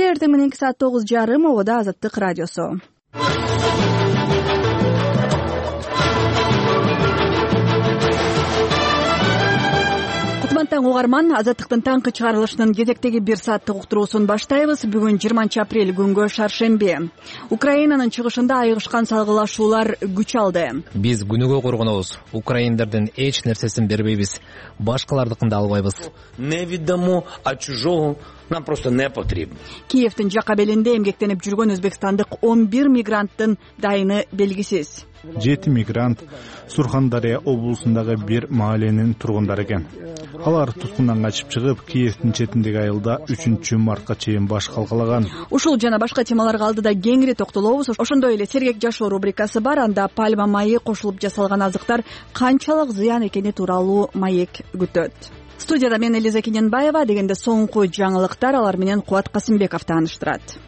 эртең мененки саат 9:30 обода Азаттык радиосу. Таң угарман, Азаттыктын таңкы чыгарылышынын кезектеги 1 сааттык уктуруусун баштайбыз. Бүгүн 20 апрель күнгө шаршемби. Украинанын чыгышында айыгышкан салгылашуулар күч алды. Биз күнүгө коргонобуз. Украиндардын эч нерсесин бербейбиз. Башкалардыкын да албайбыз. Не видимо, а чужого нам просто не потребно. Киевдин жака белинде эмгектенип жүргөн өзбекстандык 11 мигранттын дайыны белгисиз. 7 мигрант Сурхандария облусундагы бир маалянын тургундары экен. Алар туткундан качып чыгып, Киевдин четиндеги айылда 3-мартка чейин баш калкалаган. Ушул жана башка темаларга алдыда кеңири токтолобуз. Ошондой эле сергек жашоо рубрикасы бар. Анда пальма майы кошулуп жасалган азыктар канчалык зыян экени тууралуу маек күтөт. Студияда мен Элиза Кененбаева, дегенде соңку жаңылыктар алар менен Кубат Касымбеков тааныштырат.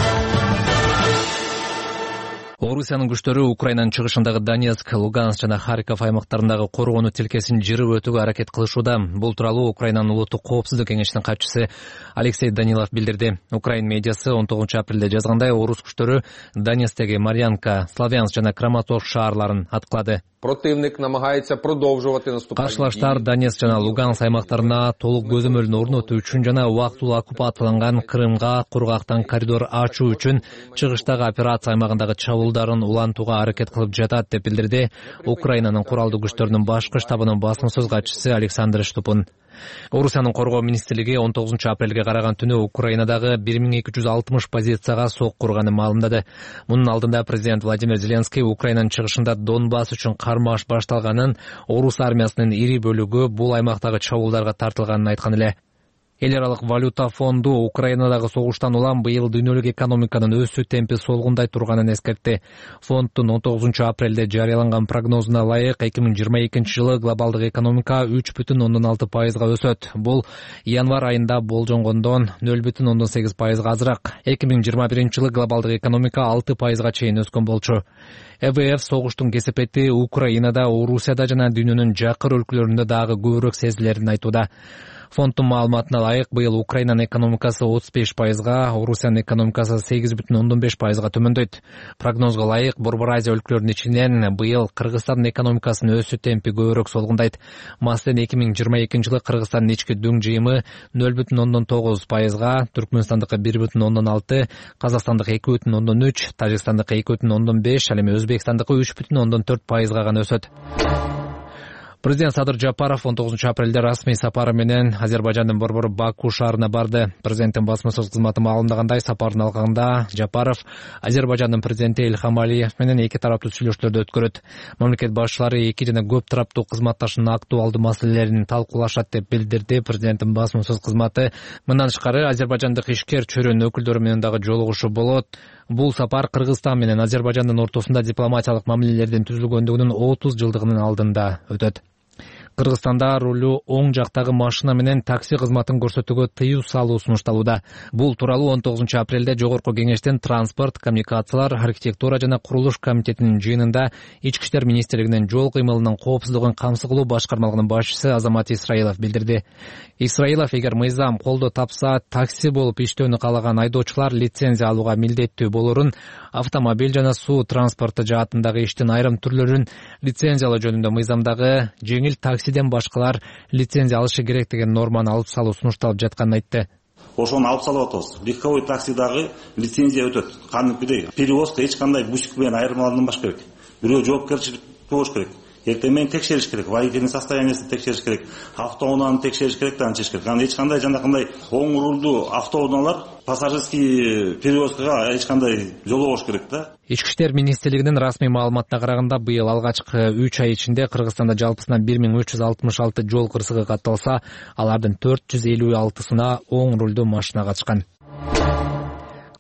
Орусиянын күчтөрү Украинанын чыгышындагы Донецк, Луганск жана Харьков аймактарындагы коргонуу тилкесин жырып өтүүгө аракет кылышууда. Бул тууралуу Украинанын улуттук коопсуздук кеңешинин катчысы Алексей Данилов билдирди. Украин медиасы 19 апрелде жазгандай, орус күчтөрү Донецктеги Марьянка, Славянск жана Краматорск шаарларын аткылады. Противник намагається продовжувати наступальні дії. Каршылаштар Донецк жана Луганск аймактарына толук көзөмөлүн орнотуу үчүн жана убактылуу оккупацияланган Крымга кургактан коридор ачуу үчүн чыгыштагы операция аймагындагы чабуулдарын улантууга аракет кылып жатат деп билдирди Украинанын куралдуу күчтөрүнүн башкы штабынын басма сөз катчысы Александр Штупун. Орусиянын коргоо министрлиги 19 апрелге караган түнү Украинадагы 1260 позицияга сок курганын маалымдады. Мунун алдында президент Владимир Зеленский Украинанын чыгышында Донбасс үчүн кармаш башталганын, орус армиясынын ири бөлүгү бул аймактагы чабуулдарга тартылганын айткан эле. Эл аралык валюта фонду Украинадагы согуштан улам быйыл дүйнөлүк экономиканын өсүү темпи солгундай турганын эскертти. Фонддун 19 апрелде жарыяланган прогнозуна ылайык 2022 жылы глобалдык экономика 3,6%га өсөт. Бул январь айында болжонгондон 0,8%га азыраак. 2021 жылы глобалдык экономика 6%га чейин өскөн болчу. ЭВФ согуштун кесепети Украинада, Орусияда жана дүйнөнүн жакыр өлкөлөрүндө дагы көбүрөөк сезилерин айтууда. Фонддун маалыматына ылайык, быйыл Украинанын экономикасы 35%га, Орусиянын экономикасы 8,5%га төмөндөйт. Прогнозго ылайык, Борбор Азия өлкөлөрүнүн ичинен быйыл Кыргызстандын экономикасынын өсүү темпи көбүрөөк солгундайт. Маселен, 2022 жылы Кыргызстандын ички дүң жыйымы 0,9%га, Түркмөнстандыкы 1,6%, Казакстандык 2,3%, Тажикстандык 2,5%, ал эми Өзбекстандыкы 3,4%га гана өсөт. Президент Садыр Жапаров 19 апрелде расмий сапары менен Азербайжандын борбору Баку шаарына барды. Президенттин басма сөз кызматы маалымдагандай, сапардын алкагында Жапаров Азербайжандын президенти Ильхам Алиев менен эки тараптуу сүйлөшүүлөрдү өткөрөт. Мамлекет башчылары эки жана көп тараптуу кызматташынын актуалдуу маселелерин талкуулашат деп билдирди президенттин басма сөз кызматы. Мындан тышкары Азербайжандык ишкер чөйрөнүн өкүлдөрү менен дагы жолугушуу болот. Бул сапар Кыргызстан менен Азербайжандын ортосунда дипломатиялык мамилелердин түзүлгөндүгүнүн 30 жылдыгынын алдында өтөт. Кыргызстанда рулю оң жактагы машина менен такси кызматын көрсөтүүгө тыюу салуу сунушталууда. Бул тууралуу 19 апрелде Жогорку кеңештин транспорт, коммуникациялар, архитектура жана курулуш комитетинин жыйынында Ички иштер министрлигинин жол кыймылынын коопсуздугун камсыз кылуу башкармалыгынын башчысы Азамат Исраилов билдирди. Исраилов, эгер мыйзам колдоо тапса, такси болуп иштөөнү каалаган айдоочулар лицензия алууга милдеттүү болорун, автомобиль жана суу транспорту жаатындагы иштин айрым түрлөрүн лицензиялоо жөнүндө мыйзамдагы жеңил таксиден башкалар лицензия алышы керек деген норманы алып салуу сунушталып жатканын айтты. Ошону алып салып атабыз. Легковой таксидагы лицензия өтөт. Кандайдый перевозка эч кандай бусик менен айырмаланбаш керек. Бирөө жоопкерчилик болуш керек. Эртең менен текшериш керек, водительдин состояниясын текшериш керек, автоунааны текшериш керек да анча керек. Аны эч кандай жанакындай оң рулдуу автоунаалар пассажирский перевозкага эч кандай жолобош керек да. Ички иштер министрлигинин расмий маалыматына караганда, быйыл алгачкы 3 ай ичинде Кыргызстанда жалпысынан 1366 жол кырсыгы катталса, алардын 456сына оң рулдуу машина катышкан.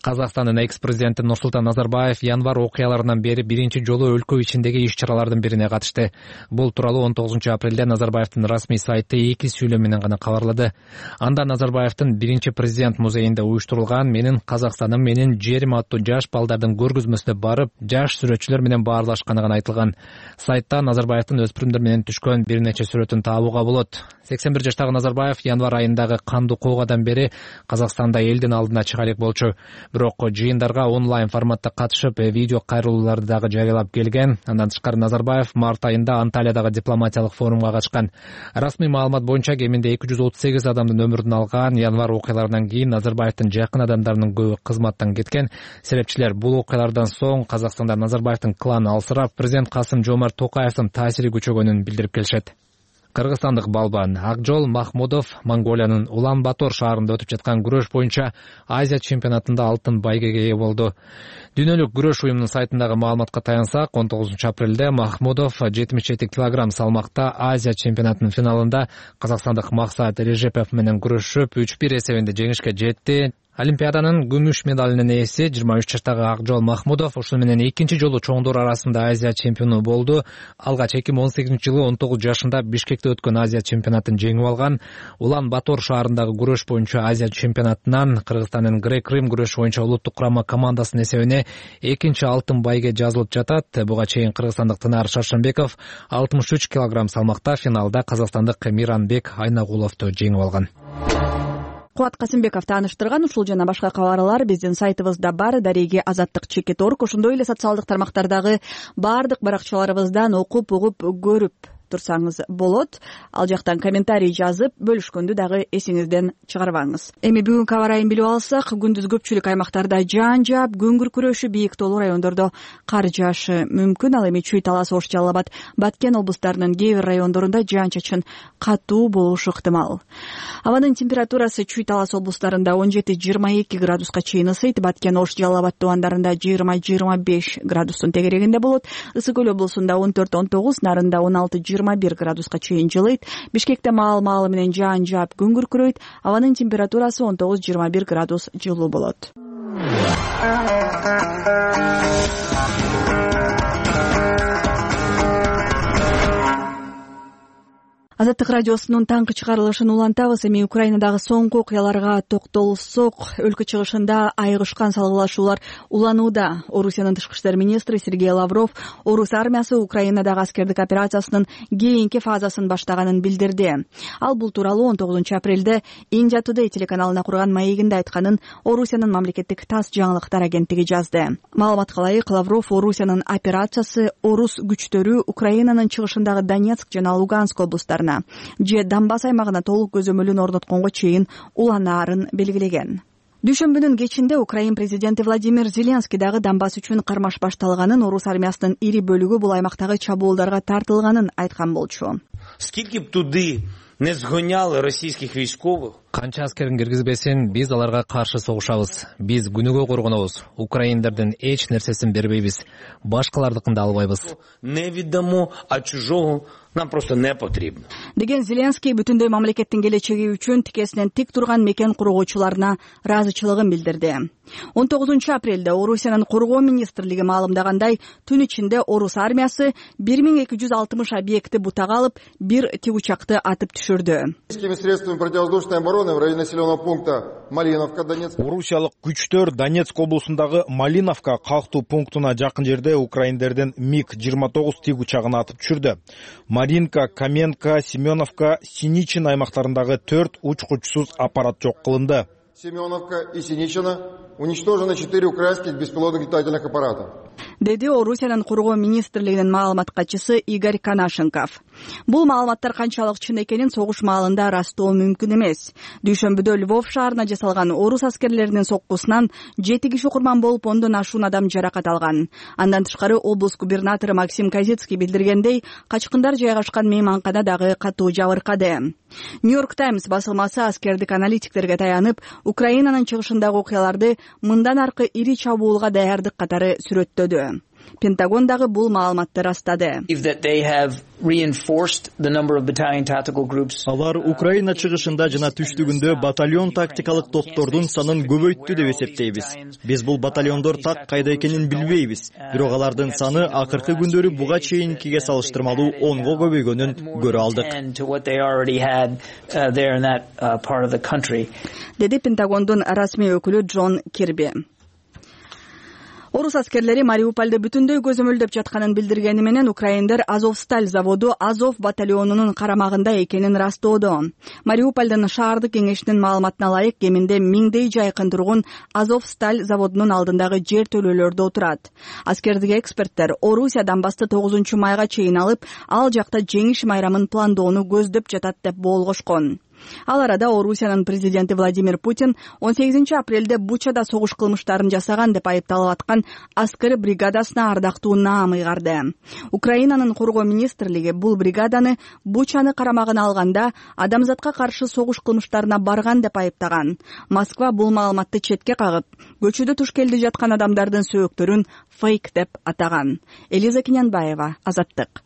Казакстандын экс-президенти Нурсултан Назарбаев январь окуяларынан бери биринчи жолу өлкө ичиндеги иш-чаралардын бирине катышты. Бул тууралуу 19-апрелде Назарбаевдин расмий сайты 2 сүйлөм менен гана кабарлады. Анда Назарбаевдин биринчи президент музейинде уюштурулган "Менин Казакстаным, менин жерим" аттуу жаш балдардын көргөзмөсүнө барып, жаш сүрөтчүлөр менен баарлашканы гана айтылган. Сайтта Назарбаевдин өспүрүмдөр менен түшкөн бир нече сүрөтүн табууга болот. 81 жаштагы Назарбаев январь айындагы кандуу куугадан бери Казакстанда элдин алдына чыга элек болчу. Бирок жыйындарга онлайн форматта катышып, видео кайрылууларды дагы жарыялап келген. Андан тышкары Назарбаев март айында Анталиядагы дипломатиялык форумга катышкан. Расмий маалымат боюнча кеминде 238 адамдын өмүрүн алган январь окуяларынан кийин Назарбаевдин жакын адамдарынын көбү кызматтан кеткен. Серепчилер бул окуялардан соң Казакстанда Назарбаевдин кланы алсырап, президент Касым-Жомарт Токаевдин таасири күчөгөнүн билдирип келишет. Кыргызстандык балбан Акжол Махмудов Монголиянын Улан-Батор шаарында өтүп жаткан күрөш боюнча Азия чемпионатында алтын байгеге ээ болду. Дүйнөлүк күрөш уюмунун сайтындагы маалыматка таянсак, 19-апрелде Махмудов 77 килограмм салмакта Азия чемпионатынын финалында казакстандык Максат Режепов менен күрөшүп 3-1 эсебинде жеңишке жетти. Олимпиаданын күмүш медалынын ээси 23 жаштагы Акжол Махмудов ушул менен экинчи жолу чоңдор арасында Азия чемпиону болду. Алгач 2018-жылы 19 жашында Бишкекте өткөн Азия чемпионатын жеңип алган. Улан-Батор шаарындагы күрөш боюнча Азия чемпионатынан Кыргызстандын грек-рим күрөш боюнча улуттук курама командасынын эсебине экинчи алтын байге жазылып жатат. Буга чейин кыргызстандык Тынар Шаршенбеков 63 килограмм салмакта финалда казакстандык Миранбек Айнагуловду жеңип алган. Кубат Касымбеков тааныштырган. Ушул жана башка кабарлар биздин сайтыбызда бар. Дареги Азаттык.org. Ошондой эле социалдык тармактардагы баардык баракчаларыбыздан окуп, угуп, көрүп турсаңыз болот. Ал жактан комментарий жазып, бөлүшкөндү дагы эсиңизден чыгарбаңыз. Эми бүгүнкү аба ырайын билип алсак, күндүз көпчүлүк аймактарда жаан жаап, көң күркүрөшү, бийик тоолуу райондордо кар жаашы мүмкүн. Ал эми Чүй, Талас, Ош, Жалал Абад, Баткен облустарынын кээ бир райондорунда жаан-чачын катуу болушу ыктымал. Абанын температурасы Чүй, Талас облустарында 17-22 градуска чейин ысыйт. Баткен, Ош, Жалал Абад тубандарында 20-25 градустун тегерегинде болот. Ысык Көл облусунда 14-19, Нарында 16-21 градуска чейин жылыйт. Бишкекте маал-маалы менен жаан жаап, күн күркүрөйт. Абанын температурасы 19-21 градус жылуу болот. Азаттык радиосунун таңкы чыгарылышын улантабыз. Эми Украинадагы соңку окуяларга токтолсок, өлкө чыгышында айыгышкан салгылашуулар уланууда. Орусиянын тышкы иштер министри Сергей Лавров орус армиясы Украинадагы аскердик операциясынын кийинки фазасын баштаганын билдирди. Ал бул тууралуу 19-апрелде India Today телеканалына курган маегинде айтканын Орусиянын мамлекеттик ТАСС жаңылыктар агенттиги жазды. Маалыматка ылайык, Лавров Орусиянын операциясы орус күчтөрү Украинанын чыгышындагы Донецк жана Луганск облустарына же Донбасс аймагына толук көзөмөлүн орнотконго чейин уланаарын белгилеген. Дүйшөмбүнүн кечинде Украин президенти Владимир Зеленский дагы Донбасс үчүн кармаш башталганын, орус армиясынын ири бөлүгү бул аймактагы чабуулдарга тартылганын айткан болчу. Скільки б туди не згоняли російських військових? Канча аскерин киргизбесин, биз аларга каршы согушабыз. Биз күнүгө коргонобуз. Украиндардын эч нерсесин бербейбиз. Башкалардыкын да албайбыз. Не віддамо, а чужого нам просто не потрібно. Деген Зеленский бүтүндөй мамлекеттин келечеги үчүн тикесинен тик турган мекен кургоочуларына ыраазычылыгын билдирди. 19-апрелде Орусиянын коргоо министрлиги маалымдагандай, түн ичинде орус армиясы 1260 объекти бутага алып, бир тигучакты атып түшүрдү. Орусиялык күчтөр Донецк облусундагы Малиновка калктуу пунктуна жакын жерде украиндердин МиГ-29 тигучагын атып түшүрдү. Маринка, Каменка, Семеновка, Синичин аймактарындагы 4 учкучсуз аппарат жок кылынды. Семеновка и Синичина уничтожены 4 украинских беспилотных летательных аппарата. Деди Орусиянын коргоо министрлигинин маалымат катчысы Игорь Канашенков. Бул маалыматтар канчалык чын экенин согуш маалында ырастоо мүмкүн эмес. Дүйшөмбүдө Львов шаарына жасалган орус аскерлеринин соккусунан 7 киши курман болуп, 10дон ашуун адам жаракат алган. Андан тышкары облус губернатору Максим Козицкий билдиргендей, качкындар жайгашкан мейманкана дагы катуу жабыркады. Нью-Йорк Таймс басылмасы аскердик аналитиктерге таянып, Украинанын чыгышындагы окуяларды мындан аркы ири чабуулга даярдык катары сүрөттөдү. Пентагон дагы бул маалыматты растады. Алар Украина чыгышында жана түштүгүндө батальон тактикалык топтордун санын көбөйттү деп эсептейбиз. Биз бул батальондор так кайда экенин билбейбиз. Бирок алардын саны акыркы күндөрү буга чейинкиге салыштырмалуу 10го көбөйгөнүн көрө алдык. Деди Пентагондун расмий өкүлү Джон Кирби. Орус аскерлери Мариупольду бүтүндөй көзөмөлдөп жатканын билдиргени менен украиндер Азовсталь заводу Азов батальонунун карамагында экенин растоодо. Мариупольдун шаардык кеңешинин маалыматына ылайык, кеминде 1000дей жайкын тургун Азовсталь заводунун алдындагы жер төлөөлөрдө отурат. Аскердик эксперттер Орусия Донбассты 9 майга чейин алып, ал жакта жеңиш майрамын пландоону көздөп жатат деп боолгошкон. Ал арада Орусиянын президенти Владимир Путин 18 апрелде Бучада согуш кылмыштарын жасаган деп айыпталып аткан аскер бригадасына ардактуу наам ыйгарды. Украинанын коргоо министрлиги бул бригаданы Бучаны карамагына алганда адамзатка каршы согуш кылмыштарына барган деп айыптаган. Москва бул маалыматты четке кагып, көчөдө туш келди жаткан адамдардын сөөктөрүн фейк деп атаган. Элиза Кинянбаева, Азаттык.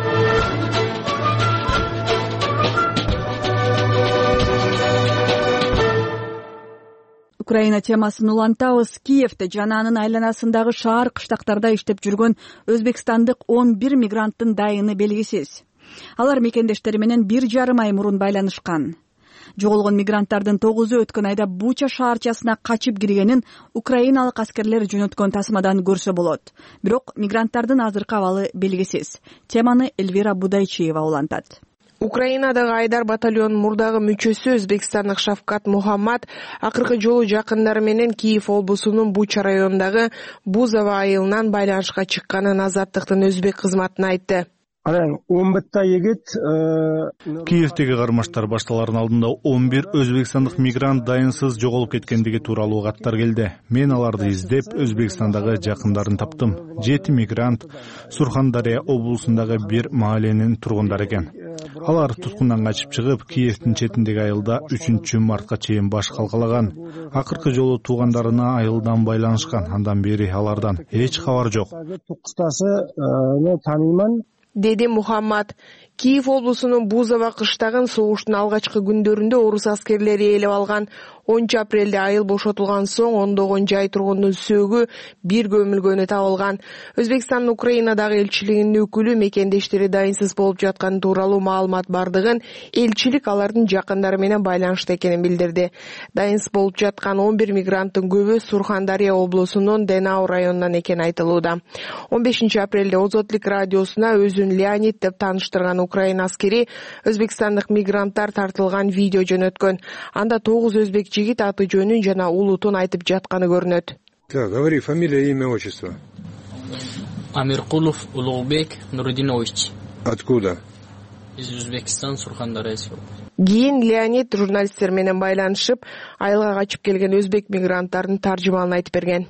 Украина темасын улантабыз. Киевде жана анын айланасындагы шаар кыштактарда иштеп жүргөн өзбекстандык 11 мигранттын дайыны белгисиз. Алар мекендештери менен 1,5 ай мурун байланышкан. Жоголгон мигранттардын 9-у өткөн айда Буча шаарчасына качып киргенин украиналык аскерлер жөнөткөн тасмадан көрсө болот. Бирок мигранттардын азыркы абалы белгисиз. Теманы Эльвира Будайчиева улантат. Украинадагы Айдар батальон мурдагы мүчөсү өзбекстандык Шавкат Мухаммад акыркы жолу жакындары менен Киев облусунун Буча районундагы Бузова айылынан байланышка чыкканын Азаттыктын өзбек кызматына айтты. Киевдеги кармаштар башталарын алдында 11 өзбекстандык мигрант дайынсыз жоголуп кеткендиги тууралуу каттар келди. Мен аларды издеп Өзбекстандагы жакындарын таптым. 7 мигрант Сурхандария облусундагы бир маалинин тургундары экен. Алар туткундан качып чыгып, Киевдин четиндеги айылда 3 мартка чейин баш калкалаган. Акыркы жолу туугандарына айылдан байланышкан. Андан бери алардан эч кабар жок. Деди Мухаммад. Киев облусунун Бузова кыштагын согуштун алгачкы күндөрүндө орус аскерлери ээлеп алган. 10 апрелде айыл бошотулган соң ондогон жай тургундун сөөгү бир көмүлгөнү табылган. Өзбекстандын Украинадагы элчилигинин өкүлү мекендештери дайынсыз болуп жатканы тууралуу маалымат бардыгын, элчилик алардын жакындары менен байланышта экенин билдирди. Дайынсыз болуп жаткан 11 мигранттын көбү Сурхандария облусунун Денау районунан экени айтылууда. 15 апрелде Озотлик радиосуна өзүн Леонид деп тааныштырган Украина аскери өзбекстандык мигранттар тартылган видео жөнөткөн. Анда 9 өзбек жигит аты жөнүн жана улутун айтып жатканы көрүнөт. Так, говори, фамилия, имя, отчество. Амиркулов Улугбек Нурудинович. Откуда? Из Узбекистана, Сурхандария. Кийин Леонид журналисттер менен байланышып, айылга качып келген өзбек мигранттардын таржымалын айтып берген.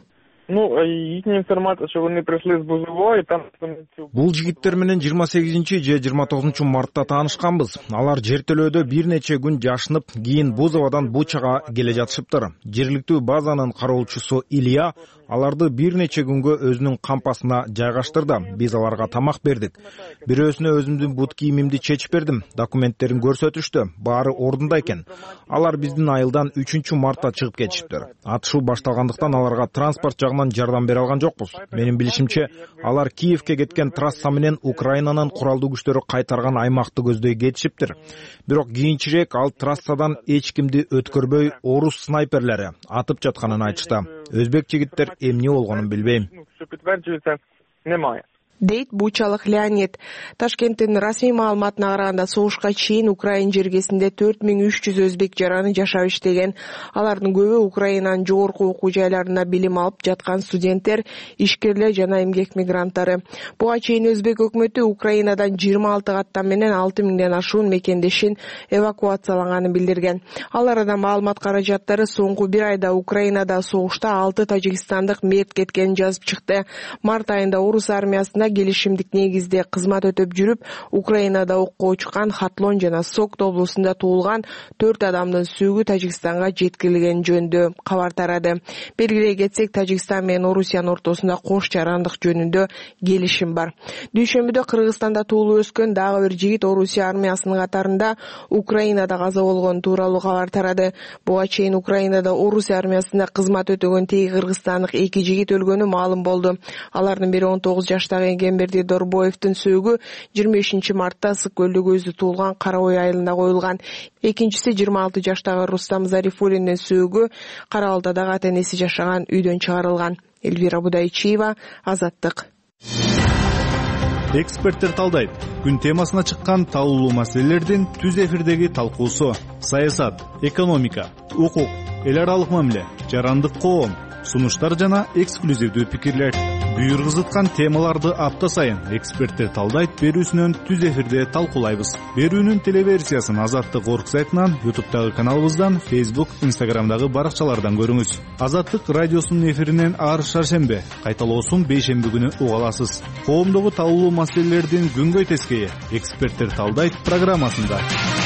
Бул жигиттер менен 28 же 29 мартта таанышканбыз. Алар жер төлөөдө бир нече күн жашынып, кийин Бузовадан Бучага келе жатышыптыр. Жергиликтүү базанын кароолчусу Илья аларды бир нече күнгө өзүнүн кампасына жайгаштырды. Биз аларга тамак бердик. Бирөөсүнө өзүмдүн бут кийимимди чечип бердим. Документтерин көрсөтүштү. Баары ордунда экен. Алар биздин айылдан 3 мартта чыгып кетишиптир. Атышуу башталгандыктан аларга транспорт жагынан жардам бере алган жокпуз. Менин билишимче, алар Киевке кеткен трасса менен Украинанын куралдуу күчтөрү кайтарган аймакты көздөй кетишиптир. Бирок кийинчерээк ал трассадан эч кимди өткөрбөй орус снайперлери атып жатканын айтышты. Өзбек жигиттер эмне болгонун билбейм. Дейт Бучалык Леонид. Ташкенттин расмий маалыматына караганда согушка чейин Украин жергесинде 4300 өзбек жараны жашап иштеген. Алардын көбү Украинанын жогорку окуу жайларында билим алып жаткан студенттер, ишкерлер жана эмгек мигранттары. Буга чейин өзбек өкмөтү Украинадан 26 каттан менен 6000ден ашуун мекендешин эвакуацияланганын билдирген. Ал арада маалымат каражаттары соңку бир айда Украинада согушта 6 тажикстандык мерт кеткенин жазып чыкты. Март айында орус армиясына келишимдик негизде кызмат өтөп жүрүп, Украинада окко учкан Хатлон жана Сокт облусунда туулган 4 адамдын сөгүү Тажикстанга жеткирилген жөнүндө кабар тарады. Белгилей кетсек, Тажикстан менен Орусиянын ортосунда кош жарандык жөнүндө келишим бар. Дүйшөмбүдө Кыргызстанда туулуп өскөн дагы бир жигит Орусия армиясынын катарында Украинада каза болгон тууралуу кабар тарады. Буга чейин Украинада Орусия армиясында кызмат өтөгөн теги кыргызстандык 2 жигит өлгөнү маалым болду. Алардын бири 19 жаштагы Энгемберди Дорбоевдин сөөгү 25 мартта Ысык көлдү көздү туулган Карабой айылында коюлган. Экинчиси 26 жаштагы Рустам Зарифуллиндин сөөгү Кара Балтадагы ата-энеси жашаган үйдөн чыгарылган. Эльвира Будайчиева, Азаттык. Эксперттер талдайт. Күн темасына чыккан талуулуу маселелердин түз эфирдеги талкуусу: саясат, экономика, укук, эл аралык мамиле, жарандык коом, сунуштар жана эксклюзивдүү пикирлер. Буйргызыткан темаларды апта сайын эксперттер талдайт берүүсүнөн түз эфирде талкуулайбыз. Берүүнүн телеверсиясын Азаттык.орг сайтынан, YouTube'дагы каналыбыздан, Facebook, Instagram'дагы баракчалардан көрүңүз. Азаттык радиосунун эфиринен ар шаршембе, кайталоосун бейшемби күнү уга аласыз. Коомдогу талуулуу маселелердин күнгөй тескейи эксперттер талдайт программасында.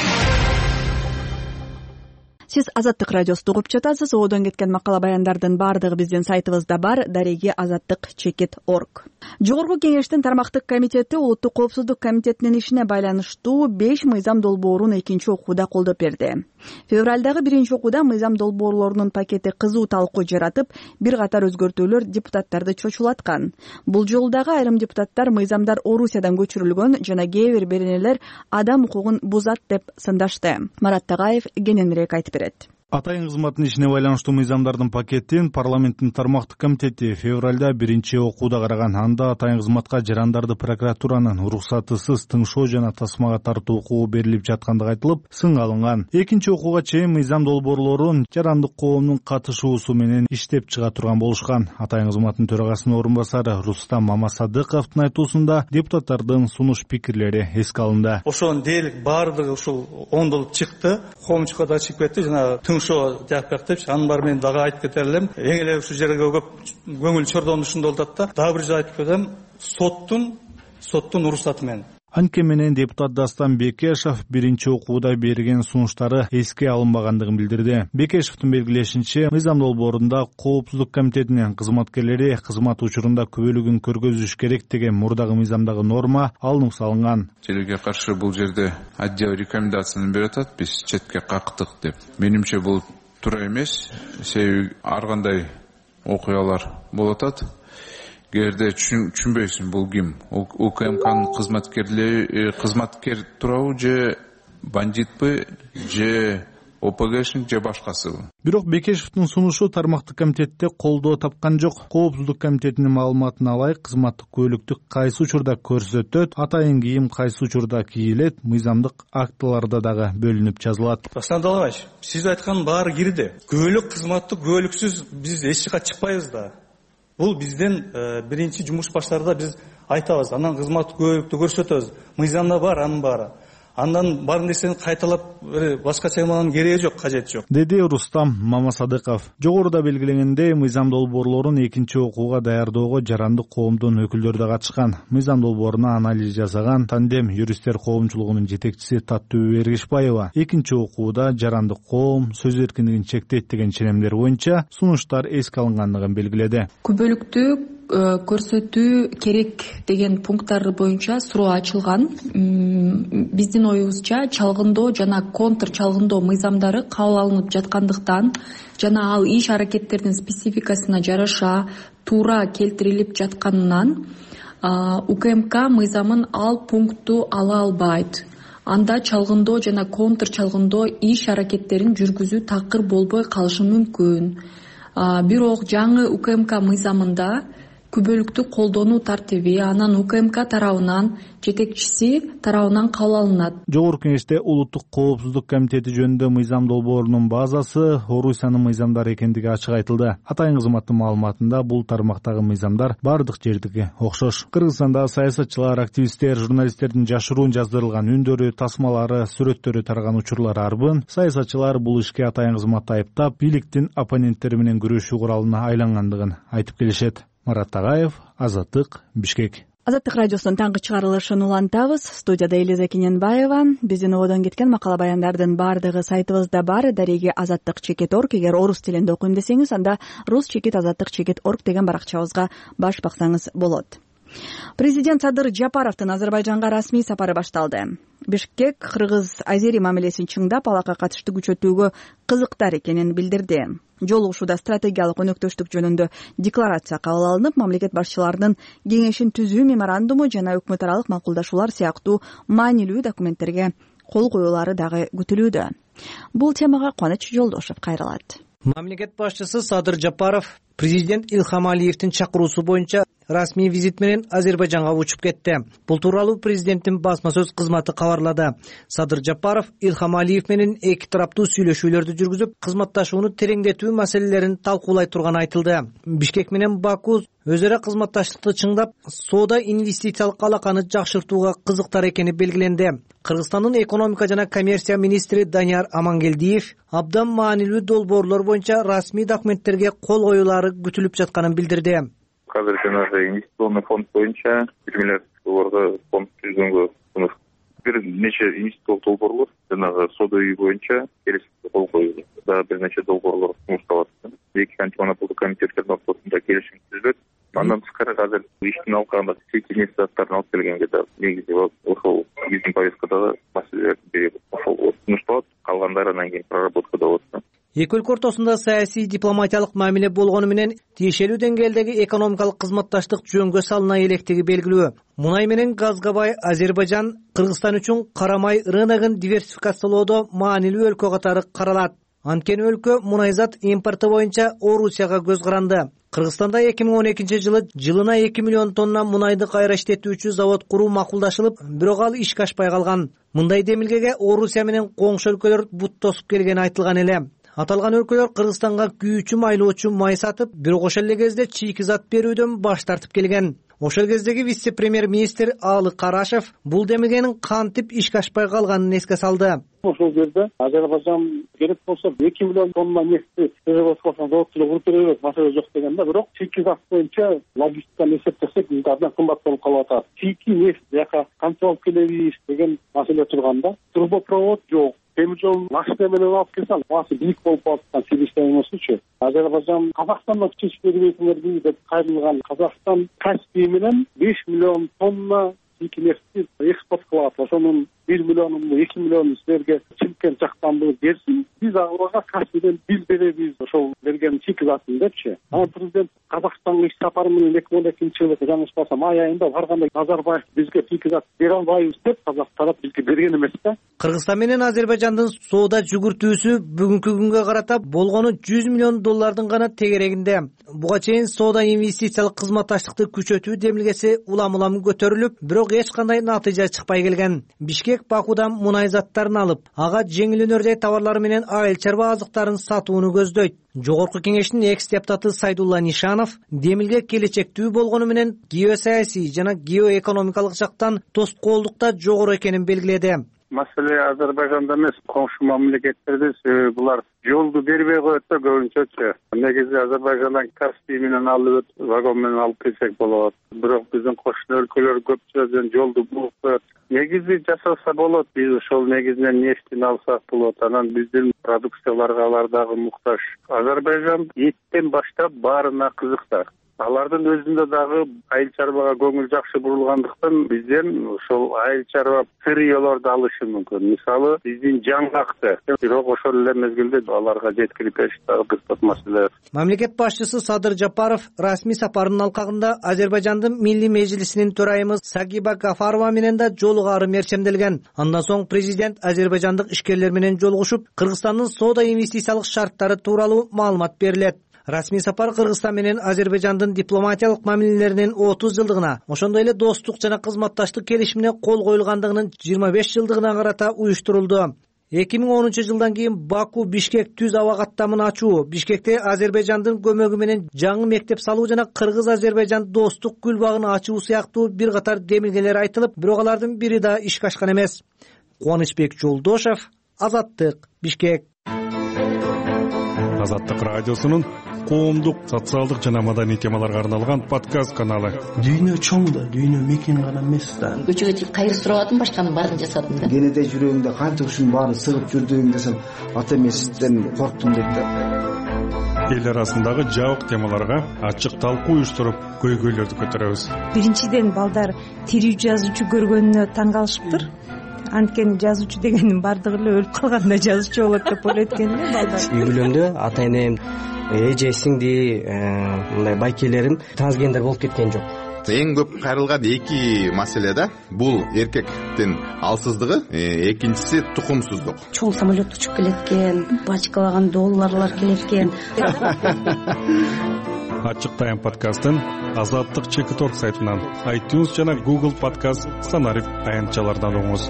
Сиз Азаттык радиосун угуп жатасыз. Оодон кеткен макала баяндардын баардыгы биздин сайтыбызда бар. Дареги azattik.org. Жогорку кеңештин тармактык комитети Улуттук коопсуздук комитетинин ишине байланыштуу 5 мыйзам долбоорун экинчи окууда колдоп берди. Февралдагы биринчи окууда мыйзам долбоорлорунун пакети кызуу талкуу жаратып, бир катар өзгөртүүлөр депутаттарды чочулаткан. Бул жолу дагы айрым депутаттар мыйзамдар Орусиядан көчүрүлгөн жана кээ бир беренелер адам укугун бузат деп сындашты. Марат Тагаев кененирээк айтып берет. Атайын кызматтын ишине байланыштуу мыйзамдардын пакетин парламенттин тармактык комитети февралда биринчи окууда караган. Анда атайын кызматка жарандарды прокуратуранын уруксатысыз тыңшоо жана тасмага тартуу укугу берилип жаткандыгы айтылып, сын алынган. Экинчи окууга чейин мыйзам долбоорлорун жарандык коомдун катышуусу менен иштеп чыга турган болушкан. Атайын кызматтын төрагасынын орун басары Рустам Мамасадыковдун айтуусунда депутаттардын сунуш пикирлери эске алынды. Ошонун дээрлик баардыгы ушул оңдолуп чыкты. Коомчукка да чыгып кетти жана ошо жакпак деп анын баары мен дагы айтып кете элем. Эң эле ушул жерге көп көңүл чордонушунда болуп атат да. Дагы бир жолу айтып кетем, соттун уруксаты менен. Анке менен депутат Дастан Бекешев биринчи окууда берген сунуштары эске алынбагандыгын билдирди. Бекешевдин белгилешинче, мыйзам долбоорунда коопсуздук комитетинин кызматкерлери кызмат учурунда күбөлүгүн көргөзүш керек деген мурдагы мыйзамдагы норма алынып салынган. Желге каршы бул жерде отдел рекомендацияны берип атат, биз четке кактык деп. Менимче бул туура эмес. Себеби ар кандай окуялар болуп атат. Герде түшүнбөйсүң бул ким? УКМКнын кызматкер туурабы же бандитпи же ОПГшник же башкасыбы? Бирок Бекешевдин сунушу тармактык комитетте колдоо тапкан жок. Коопсуздук комитетинин маалыматына ылайык, кызматтык көйлүктү кайсы учурда көрсөтөт, атайын кийим кайсы учурда кийилет, мыйзамдык актыларда дагы бөлүнүп жазылат. Расандалбайч, сиз айткан баары кирди. Көйлүк кызматтык көйлүксүз биз эч жака чыкпайбыз да. Бул бизден биринчи жумуш баштарда биз айтабыз, анан кызмат көйлүктү көрсөтөбүз. Мыйзамда бар анын баары. Андан баарын нерсени кайталап башка чаймаланын кереги жок, кажети жок, деди Рустам Мамасадыков. Жогоруда белгиленгендей, мыйзам долбоорлорун экинчи окууга даярдоого жарандык коомдун өкүлдөрү да катышкан. Мыйзам долбооруна анализ жасаган Тандем юристтер коомчулугунун жетекчиси Таттуу Эргишбаева экинчи окууда жарандык коом сөз эркиндигин чектейт деген ченемдер боюнча сунуштар эске алынгандыгын белгиледи. Күбөлүктү көрсөтүү керек деген пункттар боюнча суроо ачылган. Биздин оюбузча чалгындоо жана контр чалгындоо мыйзамдары кабыл алынып жаткандыктан жана ал иш аракеттердин спецификасына жараша туура келтирилип жатканынан УКМК мыйзамын ал пунктту ала албайт. Анда чалгындоо жана контр чалгындоо иш аракеттерин жүргүзүү такыр болбой калышы мүмкүн. Бирок жаңы УКМК мыйзамында күбөлүктү колдонуу тартиби анан УКМК тарабынан жетекчиси тарабынан кабыл алынат. Жогорку кеңеште Улуттук коопсуздук комитети жөнүндө мыйзам долбоорунун базасы Орусиянын мыйзамдары экендиги ачык айтылды. Атайын кызматтын маалыматында бул тармактагы мыйзамдар бардык жердики окшош. Кыргызстанда саясатчылар, активисттер, журналисттердин жашыруун жаздырылган үндөрү, тасмалары, сүрөттөрү тараган учурлар арбын. Саясатчылар бул ишке атайын кызматты айыптап, бийликтин оппоненттери менен күрөшүү куралына айлангандыгын айтып келишет. Марат Тагаев, Азаттык, Бишкек. Азаттык радиосунун таңкы чыгарылышын улантабыз. Студияда Элиза Кененбаева. Биздин ободон кеткен макала баяндардын баардыгы сайтыбызда бар. Дареги azattik.org. Эгер орус тилинде окуйм десеңиз, анда rus-azattik.org деген баракчабызга баш баксаңыз болот. Президент Садыр Жапаровдун Азербайжанга расмий сапары башталды. Бишкек кыргыз-азери мамилесин чыңдап, алакка катыштуу күчөтүүгө кызыктар экенин билдирди. Жолугушууда стратегиялык өнөктөштүк жөнүндө декларация кабыл алынып, мамлекет башчыларынын кеңешин түзүү меморандуму жана өкмөт аралык макулдашуулар сыяктуу маанилүү документтерге кол коюулары дагы күтүлүүдө. Бул темага Кубаныч Жолдошев кайрылат. Мамлекет башчысы Садыр Жапаров президент Илхам Алиевдин чакыруусу боюнча расмий визит менен Азербайжанга учуп кетти. Бул тууралуу президенттин басма сөз кызматы кабарлады. Садыр Жапаров Илхам Алиев менен эки тараптуу сүйлөшүүлөрдү жүргүзүп, кызматташууну тереңдетүү маселелерин талкуулай турганы айтылды. Бишкек менен Баку өз ара кызматташтыкты чыңдап, соода инвестициялык алаканы жакшыртууга кызыктар экени белгиленди. Кыргызстандын экономика жана коммерция министри Данияр Амангелдиев абдан маанилүү долбоорлор боюнча расмий документтерге кол коюулары күтүлүп жатканын билдирди. Қазір жаңағы инвестиционный фонд бойынша 1 миллиард долларға фонд түзгенге бір неше инвестициялық долбоорлор жаңағы сауда үйі бойынша келісімге қол қойылды. Да бірнеше долбоорлор жұмысталады. Екі антимонополдық комитеттердің ортасында келісім түзілді. Андан тышкары қазір иштин алкагында сетинес заттарын алып келгенге да негизги ошол биздин повесткадагы маселелердин бири ошол сунушталат. Калгандары анан кийин проработкада болот. Эки өлкө ортосунда саясий дипломатиялык мамиле болгону менен тиешелүү деңгээлдеги экономикалык кызматташтык жөнгө салына электиги белгилүү. Мунай менен газга бай Азербайжан Кыргызстан үчүн карамай рыногун диверсификациялоодо маанилүү өлкө катары каралат. Анткени өлкө мунайзат импорты боюнча Орусияга көз каранды. Кыргызстанда 2012 жылы жылына 2 миллион тонна мунайды кайра иштетүүчү завод куруу макулдашылып, бирок ал ишке ашпай калган. Мындай демилгеге Орусия менен коңшу өлкөлөр бут тосуп келгени айтылган эле. Аталган өлкөлөр Кыргызстанга күйүүчү майлоочу май сатып, бирок ошол эле кезде чийки зат берүүдөн баш тартып келген. Ошол кездеги вице-премьер-министр Алы Карашев бул демилгенин кантип ишке ашпай калганын эске салды. Ошол жерде Азербайжан керек болсо 2 миллион тонна нефти производствосуна заводчулук куртурбек маселе жок деген да, бирок чийки зат боюнча логистиканы эсептесек абдан кымбат болуп калып атат. Чийки нефть жака канча алып келебиз деген маселе турганда, трубопровод жок. Темир жол машина менен алып келсе, баасы бийик болуп аткан системасычы. Азербайжан Казакстандан чечип бербейсиңерби деп кайрылган. Казакстан Каспий менен 5 миллион тонна чийки нефти экспорт кылат. Ошонун 1 миллионун 2 миллионун силерге Чимкент жактан берсин, биз ага Каспийден бил беребиз ошол берген чийки затын депчи. Анан президент Казакстанга иш сапары менен 2012 жылы жаңылышпасам май айында барганда Назарбаев бизге чийки зат бере албайбыз деп Казак тарап бизге берген эмес да. Кыргызстан менен Азербайжандын соода жүгүртүүсү бүгүнкү күнгө карата болгону 100 миллион доллардын гана тегерегинде. Буга чейин соода инвестициялык кызматташтыкты күчөтүү демилгеси улам-улам көтөрүлүп, бирок эч кандай натыйжа чыкпай келген. Бишкек Бакудан мунай заттарын алып, ага жеңил өнөрдөй товарлар менен айыл чарба азыктарын сатууну көздөйт. Жогорку кеңештин экс-депутаты Сайдулла Нишанов демилге келечектүү болгону менен геосаясий жана геоэкономикалык жактан тоскоолдукта жогору экенин белгиледи. Маселе Азербайжанда эмес, коңшу мамлекеттерде булар жолду бербей коет да көбүнчөчү. Негизи Азербайжандан Каспий менен алып өтүп, вагон менен алып келсек болот. Бирок биздин кошуна өлкөлөр көпчүлүгү жолду бууп коет. Негизи жасаса болот, биз ошол негизинен нефтини алсак болот. Анан биздин продукцияларга алар дагы муктаж. Азербайжан эттен баштап баарына кызыктар. Алардын өзүндө дагы айыл чарбага көңүл жакшы бурулгандыктан бизден ошол айыл чарба сырыйларды алышы мүмкүн. Мисалы, биздин жаңгакты, бирок ошол эле мезгилде аларга жеткирип бериш дагы бир маселе. Мамлекет башчысы Садыр Жапаров расмий сапарынын алкагында Азербайжандын Милли Мejlisинин төрайымы Сагиба Гафарова менен да жолугары мерчемделген. Андан соң президент азербайжандык ишкерлер менен жолугушуп, Кыргызстандын соода инвестициялык шарттары тууралуу маалымат берилет. Расмий сапар Кыргызстан менен Азербайжандын дипломатиялык мамилелеринин 30 жылдыгына, ошондой эле достук жана кызматташтык келишимине кол коюлгандыгынын 25 жылдыгына карата уюштурулду. 2010 жылдан кийин Баку Бишкек түз аба каттамын ачуу, Бишкекте Азербайжандын көмөгү менен жаңы мектеп салуу жана Кыргыз-Азербайжан достук гүл багын ачуу сыяктуу бир катар демилгелер айтылып, бирок алардын бири да ишке ашкан эмес. Кубанычбек Жолдошев, Азаттык, Бишкек. Азаттык радиосунун коомдук, социалдык жана маданий темаларга арналган подкаст каналы. Дүйнө чоң да, дүйнө мекен гана эмес да. Көчөгө чыгып кайыр сурабадым, башканын баарын жасадым да. Кенеде жүрөгүңдө канча ушунун баары сыгып жүрдүң десем, ата мен сизден корктум дейт да. Эл арасындагы жабык темаларга ачык талкуу уюштуруп, көйгөйлөрдү көтөрөбүз. Биринчиден балдар тирүү жазуучу көргөнүнө таң калышыптыр. Анткени жазуучу дегенин бардыгы эле өлүп калганда жазуучу болот деп ойлойт экен да балдар. Үй бүлөмдө ата энем, эже сиңди, мындай байкелерим трансгендер болуп кеткен жок. Эң көп кайрылган эки маселе да, бул эркектин алсыздыгы, экинчиси тукумсуздук. Чоң самолет учуп келет экен, бачкалаган долларлар келет экен. Ачык Тайм подкастын Азаттык Чекиторг сайтынан, iTunes жана Google подкаст Санарип аянтчалардан угуңуз.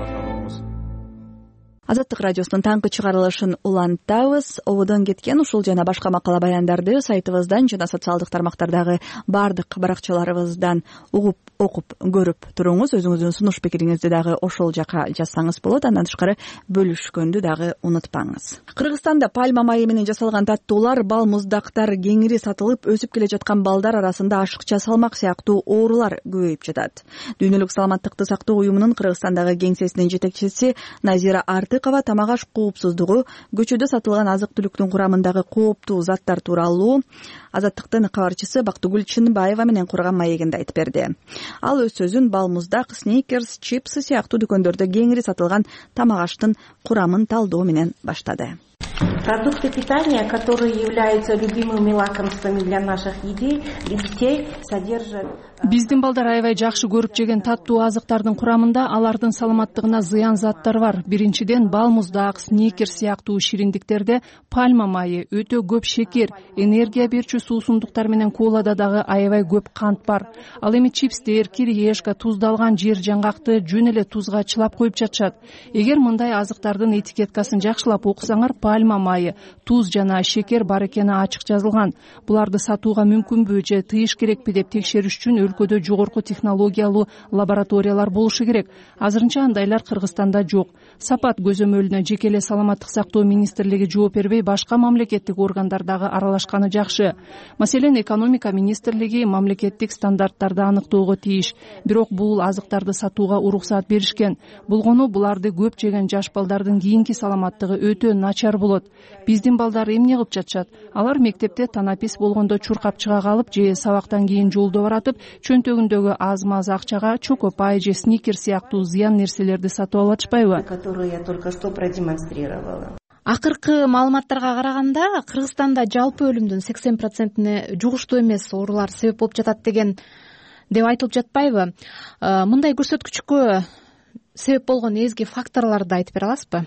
Азаттык радиосунун таңкы чыгарылышын улантабыз. Ободон кеткен ушул жана башка макала баяндарды сайтыбыздан жана социалдык тармактардагы бардык баракчаларыбыздан угуп, окуп, көрүп туруңуз. Өзүңүздүн сунуш пикириңизди дагы ошол жака жазсаңыз болот. Андан тышкары бөлүшкөндү дагы унутпаңыз. Кыргызстанда пальма майы менен жасалган таттуулар, бал муздактар кеңири сатылып, өсүп келе жаткан балдар арасында ашыкча салмак сыяктуу оорулар көбөйүп жатат. Дүйнөлүк саламаттыкты сактоо уюмунун Кыргызстандагы кеңсесинин жетекчиси Назира Артыкова тамак аш коопсуздугу, көчөдө сатылган азык-түлүктүн курамындагы кооптуу заттар тууралуу Азаттыктын кабарчысы Бактыгүл Чынбаева менен курган маегинде айтып берди. Ал өз сөзүн бал муздак, сникерс, чипсы сыяктуу дүкөндөрдө кеңири сатылган тамак аштын курамын талдоо менен баштады. Продукты питания, которые являются любимыми лакомствами для наших детей, содержат... Биздин балдар аябай жакшы көрүп жеген таттуу азыктардын курамында алардын саламаттыгына зыян заттар бар. Биринчиден бал муздак, сникерс сыяктуу шириндиктерде пальма майы, өтө көп шекер, энергия берчү суусундуктар менен колада дагы аябай көп кант бар. Ал эми чипстер, кириешка, туздалган жер жаңгакты жөн эле тузга чылап коюп жатышат. Эгер мындай азыктардын этикеткасын жакшылап окусаңар, пальма майы, туз жана шекер бар экени ачык жазылган. Буларды сатууга мүмкүнбү же тыйыш керекпи деп текшериш үчүн өлкөдө жогорку технологиялуу лабораториялар болушу керек. Азырынча андайлар Кыргызстанда жок. Сапат көзөмөлүнө жеке эле саламаттык сактоо министрлиги жооп бербей, башка мамлекеттик органдар дагы аралашканы жакшы. Маселен, экономика министрлиги мамлекеттик стандарттарды аныктоого тийиш. Бирок бул азыктарды сатууга уруксаат беришкен. Болгону буларды көп жеген жаш балдардын кийинки саламаттыгы өтө начар болот. Биздин балдар эмне кылып жатышат? Алар мектепте танапис болгондо чуркап чыга калып же сабактан кийин жолдо баратып, чөнтөгүндөгү аз-маз акчага чокопай же сникер сыяктуу зыян нерселерди сатып алып атышпайбы? Которую я только что продемонстрировала. Акыркы маалыматтарга караганда, Кыргызстанда жалпы өлүмдүн 80%-ине жугуштуу эмес оорулар себеп болуп жатат деп айтылып жатпайбы? Мындай көрсөткүчкө себеп болгон эзги факторлорду айтып бере аласызбы?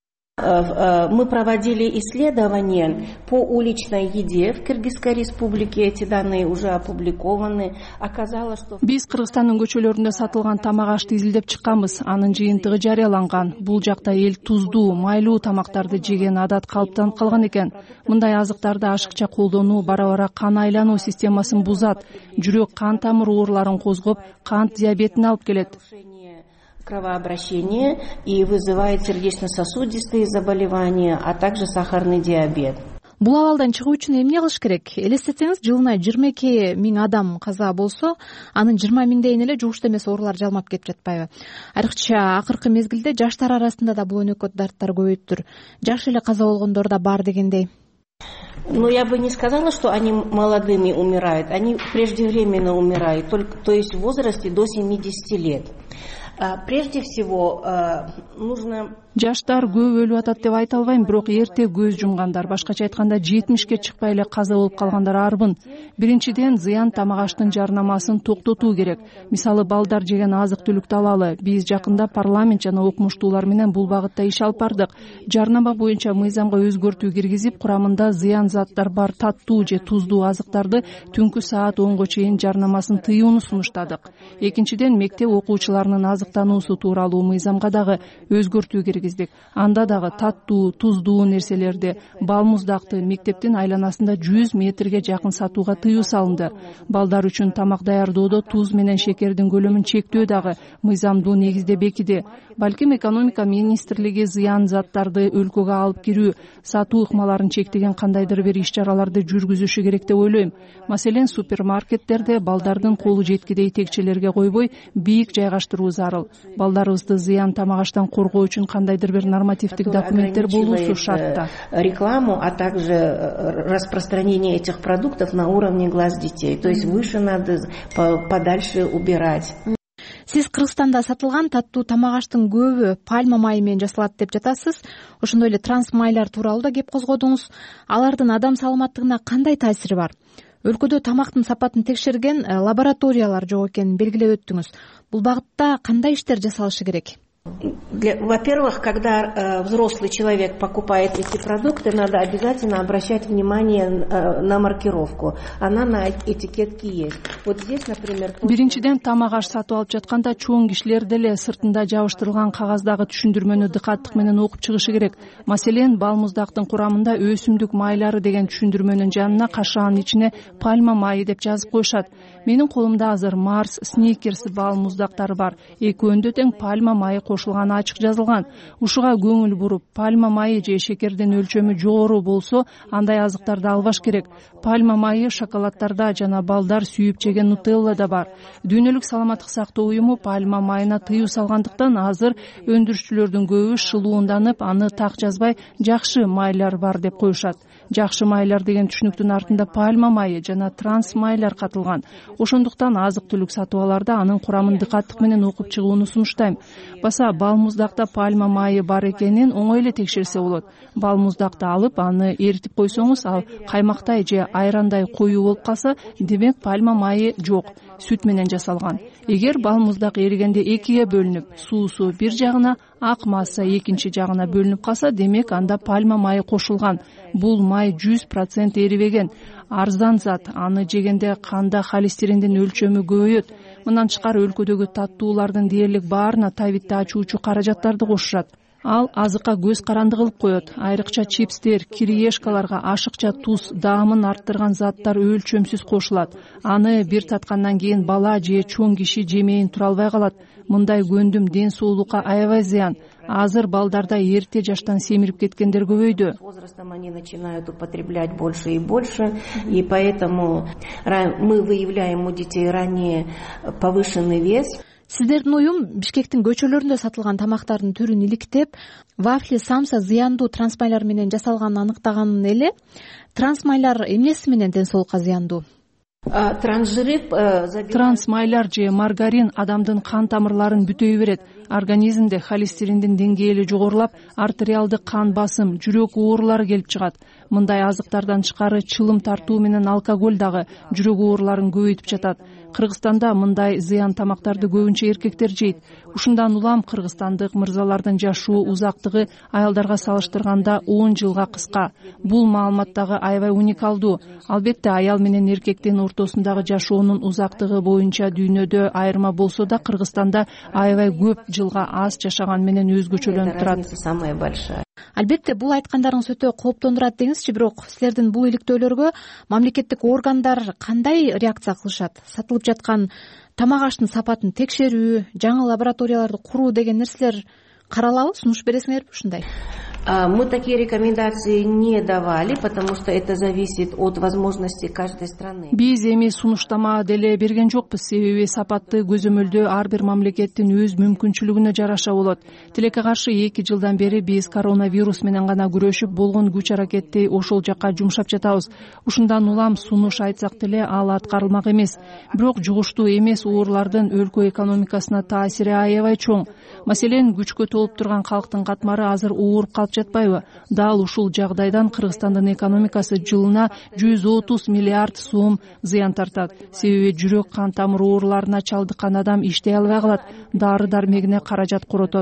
Мы проводили исследования по уличной еде в Кыргызской республике. Эти данные уже опубликованы. Оказалось, что... Биз Кыргызстандын көчөлөрүндө сатылган тамак ашты изилдеп чыкканбыз. Анын жыйынтыгы жарыяланган. Бул жакта эл туздуу, майлуу тамактарды жеген адат калыптанып калган экен. Мындай азыктарды ашыкча колдонуу бара-бара кан айлануу системасын бузат. Жүрөк кан тамыр ооруларын козгоп, кант диабетине алып келет. Кровообращение и вызывает сердечно-сосудистые заболевания, а также сахарный диабет. Бул абалдан чыгуу үчүн эмне кылыш керек? Элестетсеңиз, жылына 22 миң адам каза болсо, анын 20 миңдейин эле жугуштуу эмес оорулар жалмап кетип жатпайбы? Айрыкча акыркы мезгилде жаштар арасында да бул өнөкөт дарттар көбөйүптүр. Жаш эле каза болгондор да бар дегендей. Но я бы не сказала, что они молодыми умирают. Они преждевременно умирают, то есть в возрасте до 70 лет. Прежде всего, нужно... Жаштар көп өлүп атат деп айта албайм, бирок эрте көз жумгандар, башкача айтканда 70ке чыкпай эле каза болуп калгандар арбын. Биринчиден, зыян тамак аштын жарнамасын токтотуу керек. Мисалы, балдар жеген азык-түлүктү алалы. Биз жакында парламент жана окумуштуулар менен бул багытта иш алып бардык. Жарнама боюнча мыйзамга өзгөртүү киргизип, курамында зыян заттар бар таттуу же туздуу азыктарды түнкү саат 10го чейин жарнамасын тыюуну сунуштадык. Экинчиден, мектеп окуучуларынын азыктануусу тууралуу мыйзамга дагы өзгөртүү киргизип негиздик. Анда дагы таттуу, туздуу нерселерди, балмуздакты мектептин айланасында 100 метрге жакын сатууга тыюу салынды. Балдар үчүн тамак даярдоодо туз менен шекердин көлөмүн чектөө дагы мыйзамдуу негизде бекиди. Балким экономика министрлиги зыян заттарды өлкөгө алып кирүү, сатуу ыкмаларын чектеген кандайдыр бир иш-чараларды жүргүзүшү керек деп ойлойм. Маселен, супермаркеттерде балдардын колу жеткидей текчелерге койбой, бийик жайгаштыруу зарыл. Балдарыбызды зыян тамак аштан коргоо үчүн кандайдыр бир нормативдик документтер болуусу шарт. Рекламу, а также распространение этих продуктов на уровне глаз детей. То есть выше надо подальше убирать. Сиз Кыргызстанда сатылган таттуу тамак аштын көбү пальма майы менен жасалат деп жатасыз. Ошондой эле транс майлар тууралуу да кеп козгодуңуз. Алардын адам саламаттыгына кандай таасири бар? Өлкөдө тамактын сапатын текшерген лабораториялар жок экенин белгилеп өттүңүз. Бул багытта кандай иштер жасалышы керек? Во-первых, когда взрослый человек покупает эти продукты, надо обязательно обращать внимание на маркировку. Она на этикетке есть. Вот здесь, например... Биринчиден, тамак аш сатып алып жатканда чоң кишилер деле сыртында жабыштырылган кагаздагы түшүндүрмөнү дыкаттык менен окуп чыгышы керек. Маселен, балмуздактын курамында өсүмдүк майлары деген түшүндүрмөнүн жанына кашаанын ичине пальма майы деп жазып коюшат. Менин колумда азыр Марс, Сникерс балмуздактары бар. Экөөндө тең пальма майы кошулганы ачык жазылган. Ушуга көңүл буруп, пальма майы же шекердин өлчөмү жогору болсо, андай азыктарды албаш керек. Пальма майы шоколадтарда жана балдар сүйүп жеген нутеллада бар. Дүйнөлүк саламаттык сактоо уюму пальма майына тыюу салгандыктан азыр өндүрүүчүлөрдүн көбү шылуунданып, аны так жазбай жакшы майлар бар деп коюшат. Жакшы майлар деген түшүнүктүн артында пальма майы жана транс майлар катылган. Ошондуктан азык-түлүк сатып аларда анын курамын дыкаттык менен окуп чыгууну сунуштайм. Баса балмуздакта пальма майы бар экенин оңой эле текшерсе болот. Балмуздакты алып, аны эритип койсоңуз, ал каймактай же айрандай коюу болуп калса, демек пальма майы жок, сүт менен жасалган. Эгер балмуздак эригенде экиге бөлүнүп, суусу бир жагына, ак масса экинчи жагына бөлүнүп калса, демек анда пальма майы кошулган. Бул май 100% эрибеген. Арзан зат, аны жегенде канда холестериндин өлчөмү көбөйөт. Мындан тышкары өлкөдөгү таттуулардын дээрлик баарына табитти ачуучу каражаттарды кошушат. Ал азыкка көз каранды кылып коет. Айрыкча чипстер, кириешкаларга ашыкча туз, даамын арттырган заттар өлчөмсүз кошулат. Аны бир таткандан кийин бала же чоң киши жемейин тура албай калат. Мындай көндүм ден соолукка аябай зыян. Азыр балдарда эрте жаштан семирип кеткендер көбөйдү. Возрастом они начинают употреблять больше и больше, и поэтому мы выявляем у детей ранее повышенный вес. Сиздердин уюм Бишкектин көчөлөрүндө сатылган тамактардын түрүн иликтеп, вафли, самса зыяндуу трансмайлар менен жасалганын аныктаганын эле, трансмайлар эмнеси менен ден соолукка зыяндуу? Трансмайлар же маргарин адамдын кан тамырларын бүтөй берет. Организмде холестериндин деңгээли жогорулап, артериалдык кан басым, жүрөк оорулары келип чыгат. Мындай азыктардан тышкары чылым тартуу менен алкоголь дагы жүрөк ооруларын көбөйтүп жатат. Кыргызстанда мындай зыян тамактарды көбүнчө эркектер жейт. Ушундан улам кыргызстандык мырзалардын жашоо узактыгы аялдарга салыштырганда 10 жылга кыска. Бул маалымат дагы аябай уникалдуу. Албетте аял менен эркектин ортосундагы жашоонун узактыгы боюнча дүйнөдө айырма болсо да, Кыргызстанда аябай көп жылга аз жашаган менен өзгөчөлөнүп турат. Албетте, бул айткандарыңыз өтө кооптондурат деңизчи, бирок силердин бул иликтөөлөргө мамлекеттик органдар кандай реакция кылышат? Сатылып жаткан тамак аштын сапатын текшерүү, жаңы лабораторияларды куруу деген нерселер каралабы, сунуш бересиңерби ушундай? Мы такие рекомендации не давали, потому что это зависит от возможностей каждой страны. Биз эми сунуштама деле берген жокпуз, себеби сапатты көзөмөлдөө ар бир мамлекеттин өз мүмкүнчүлүгүнө жараша болот. Тилекке каршы 2 жылдан бери биз коронавирус менен гана күрөшүп, болгон күч аракетти ошол жакка жумшап жатабыз. Ушундан улам сунуш айтсак деле ал аткарылмак эмес. Бирок жугуштуу эмес оорулардын өлкө экономикасына таасири аябай чоң. Маселен, күчкө толуп турган калктын катмары азыр ооруп калып жатпайбы? Дал ушул жагдайдан Кыргызстандын экономикасы жылына 130 миллиард сом зыян тартат. Себеби жүрөк кан тамыр ооруларына чалдыккан адам иштей албай калат, дары дармегине каражат коротот.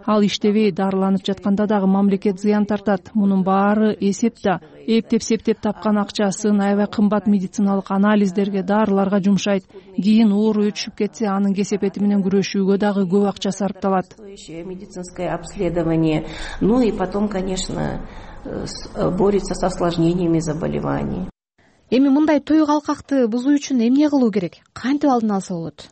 ал иштебей дарыланып жатканда дагы мамлекет зыян тартат. Мунун баары эсеп да. Эптеп септеп тапкан акчасын аябай кымбат медициналык анализдерге, дарыларга жумшайт. Кийин оору өтүшүп кетсе, анын кесепети менен күрөшүүгө дагы көп акча сарпталат. Медицинское обследование. Ну и потом, конечно, борется с осложнениями заболеваний. Эми мындай той калкакты бузуу үчүн эмне кылуу керек? Кантип алдын алса болот?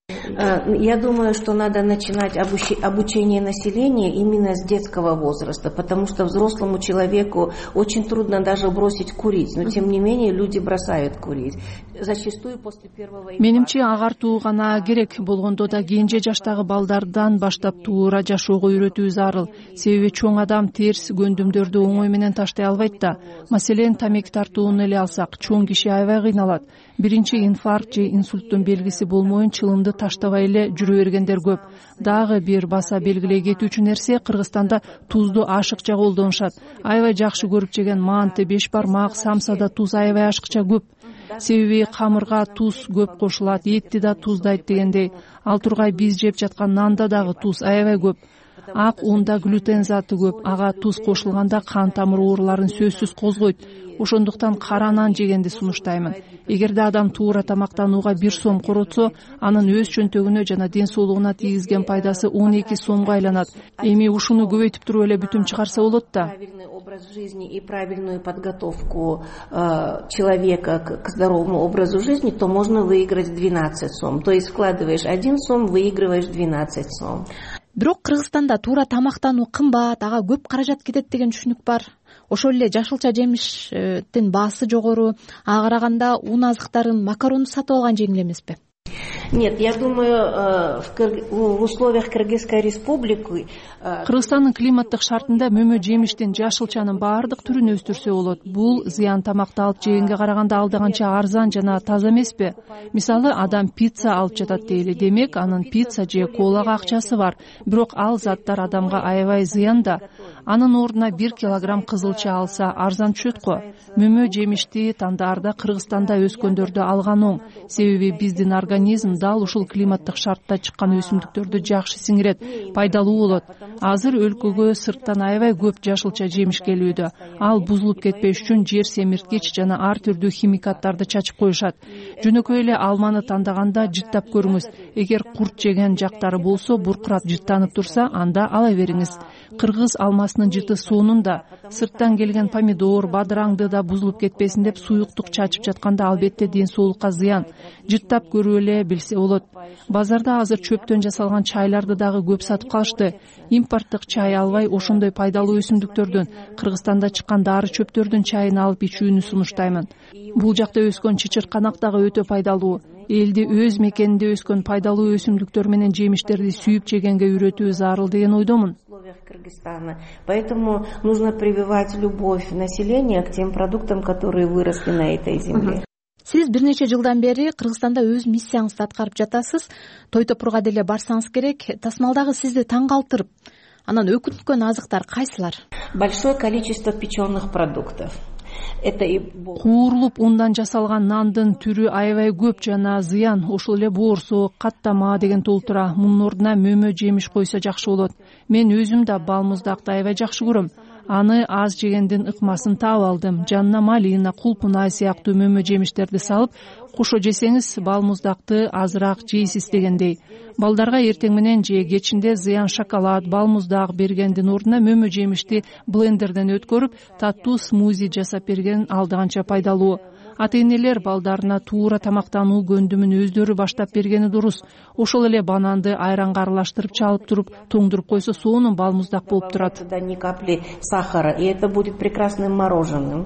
Я думаю, что надо начинать обучение населения именно с детского возраста, потому что взрослому человеку очень трудно даже бросить курить, но тем не менее люди бросают курить. Зачастую после первого... Менимче агартуу гана керек, болгондо да кенже жаштагы балдардан баштап туура жашоого үйрөтүү зарыл. Себеби чоң адам терс көндүмдөрдү оңой менен таштай албайт да. Маселен, тамеки тартууну эле алсак, чоң киши аябай кыйналат. Биринчи инфаркт же инсульттун белгиси болмоюн чылымды таштабай эле жүрө бергендер көп. Дагы бир баса белгилей кетүүчү нерсе, Кыргызстанда тузду ашыкча колдонушат. Аябай жакшы көрүп жеген манты, беш бармак, самсада туз аябай ашыкча көп. Себеби камырга туз көп кошулат, этти да туздайт дегендей. Ал тургай биз жеп жаткан нанда дагы туз аябай көп. Ак унда глютен заты көп. Ага туз кошулганда кан тамыр ооруларын сөзсүз козгойт. Ошондуктан кара нан жегенди сунуштаймын. Эгерде адам туура тамактанууга 1 сом коротсо, анын өз чөнтөгүнө жана ден соолугуна тийгизген пайдасы 12 сомго айланат. Эми ушуну көбөйтүп туруп эле бүтүм чыгарса болот да. Правильный образ жизни и правильную подготовку человека к здоровому образу жизни, то можно выиграть 12 сом. То есть вкладываешь 1 сом, выигрываешь 12 сом. Бирок Кыргызстанда туура тамактануу кымбат, ага көп каражат кетет деген түшүнүк бар. Ошол эле жашылча жемиштин баасы жогору, ага караганда ун азыктарын, макаронду сатып алган жеңил эмеспи? Нет, я думаю, в условиях Кыргызской республики... Кыргызстандын климаттык шартында мөмө жемиштин жашылчанын баардык түрүн өстүрсө болот. Бул зыян тамакты алып жегенге караганда алда канча арзан жана таза эмеспи? Мисалы, адам пицца алып жатат дейли. Демек, анын пицца же колага акчасы бар. Бирок ал заттар адамга аябай зыян да. Анын ордуна 1 килограмм кызылча алса арзан түшөт го. Мөмө жемишти тандаарда Кыргызстанда өскөндөрдү алган оң. Себеби биздин организм дал ушул климаттык шартта чыккан өсүмдүктөрдү жакшы сиңирет, пайдалуу болот. Азыр өлкөгө сырттан аябай көп жашылча жемиш келүүдө. Ал бузулуп кетпеш үчүн жер семирткич жана ар түрдүү химикаттарды чачып коюшат. Жөнөкөй эле алманы тандаганда жыттап көрүңүз. Эгер курт жеген жактары болсо, буркурап жыттанып турса, анда ала бериңиз. Кыргыз алмасынын жыты сонунда. Сырттан келген помидор, бадыраңды да бузулуп кетпесин деп суюктук чачып жатканда албетте ден соолукка зыян. Жыттап көрүп эле билсе болот. Базарда азыр чөптөн жасалган чайларды дагы көп сатып калышты. Импорттук чай албай, ошондой пайдалуу өсүмдүктөрдөн, Кыргызстанда чыккан дары чөптөрдүн чайын алып ичүүнү сунуштаймын. Бул жакта өскөн чычырканак дагы өтө пайдалуу. Элди өз мекенинде өскөн пайдалуу өсүмдүктөр менен жемиштерди сүйүп жегенге үйрөтүү зарыл деген ойдомун. Поэтому нужно прививать любовь населения к тем продуктам, которые выросли на этой земле. Сиз бир нече жылдан бери Кыргызстанда өз миссияңызды аткарып жатасыз. Той топурга деле барсаңыз керек. Тасмалдагы сизди таң калтырып, анан өкүнткөн азыктар кайсылар? Большое количество печёных продуктов. Куурулуп ундан жасалган нандын түрү аябай көп жана зыян. Ошол эле боорсоок, каттама деген толтура. Мунун ордуна мөмө жемиш койсо жакшы болот. Мен өзүм да балмуздакты аябай жакшы көрөм. Аны аз жегендин ыкмасын таап алдым. Жанына малина, кулпунай сыяктуу мөмө жемиштерди салып, кошо жесеңиз балмуздакты азыраак жейсиз дегендей. Балдарга эртең менен же кечинде зыян шоколад, балмуздак бергендин ордуна мөмө жемишти блендерден өткөрүп, таттуу смузи жасап берген алда канча пайдалуу. Ата-энелер балдарына туура тамактануу көндүмүн өздөрү баштап бергени дурус. Ошол эле бананды айранга аралаштырып чалып туруп, тоңдуруп койсо сонун балмуздак болуп турат. Ни капли сахара, и это будет прекрасным мороженым.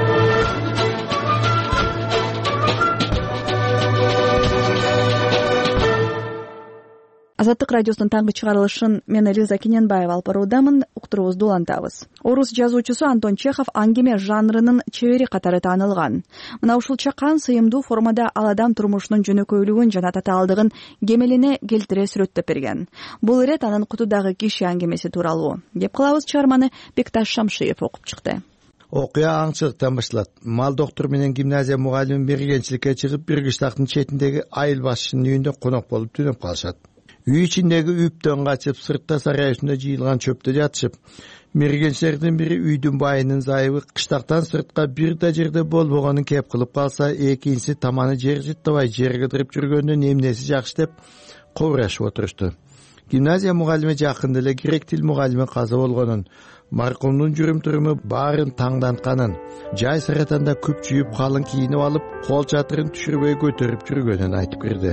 Азаттык радиосунун таңкы чыгарылышын мен Элиза Кененбаева алып баруудамын, уктуруубузду улантабыз. Орус жазуучусу Антон Чехов аңгеме жанрынын чебери катары таанылган. Мына ушул чакан сыйымдуу формада ал адам турмушунун жөнөкөйлүгүн жана татаалдыгын кемелине келтире сүрөттөп берген. Бул ирет анын кутудагы киши аңгемеси тууралуу. Деп калабыз, чыгарманы Бекташ Шамшиев окуп чыкты. Окуя аңчылыктан башталат. Мал доктор менен гимназия мугалими мергенчиликке чыгып, бир кыштактын четиндеги айыл башчынын үйүндө конок болуп түнөп калышат. үй ичиндеги үйптөн качып сыртта сарай үстүндө жыйылган чөптө жатышып, мергенчилердин бири үйдүн байынын зайыбы кыштактан сыртка бир да жерде болбогонун кеп кылып калса, экинчиси таманы жер жыттабай жер кыдырып жүргөндөн эмнеси жакшы деп кобурашып отурушту. Гимназия мугалими жакында эле грек тил мугалими каза болгонун, маркумдун жүрүм-туруму баарын таңдантканын, жай саратанда күпчүйүп калың кийинип алып, кол чатырын түшүрбөй көтөрүп жүргөнүн айтып кирди.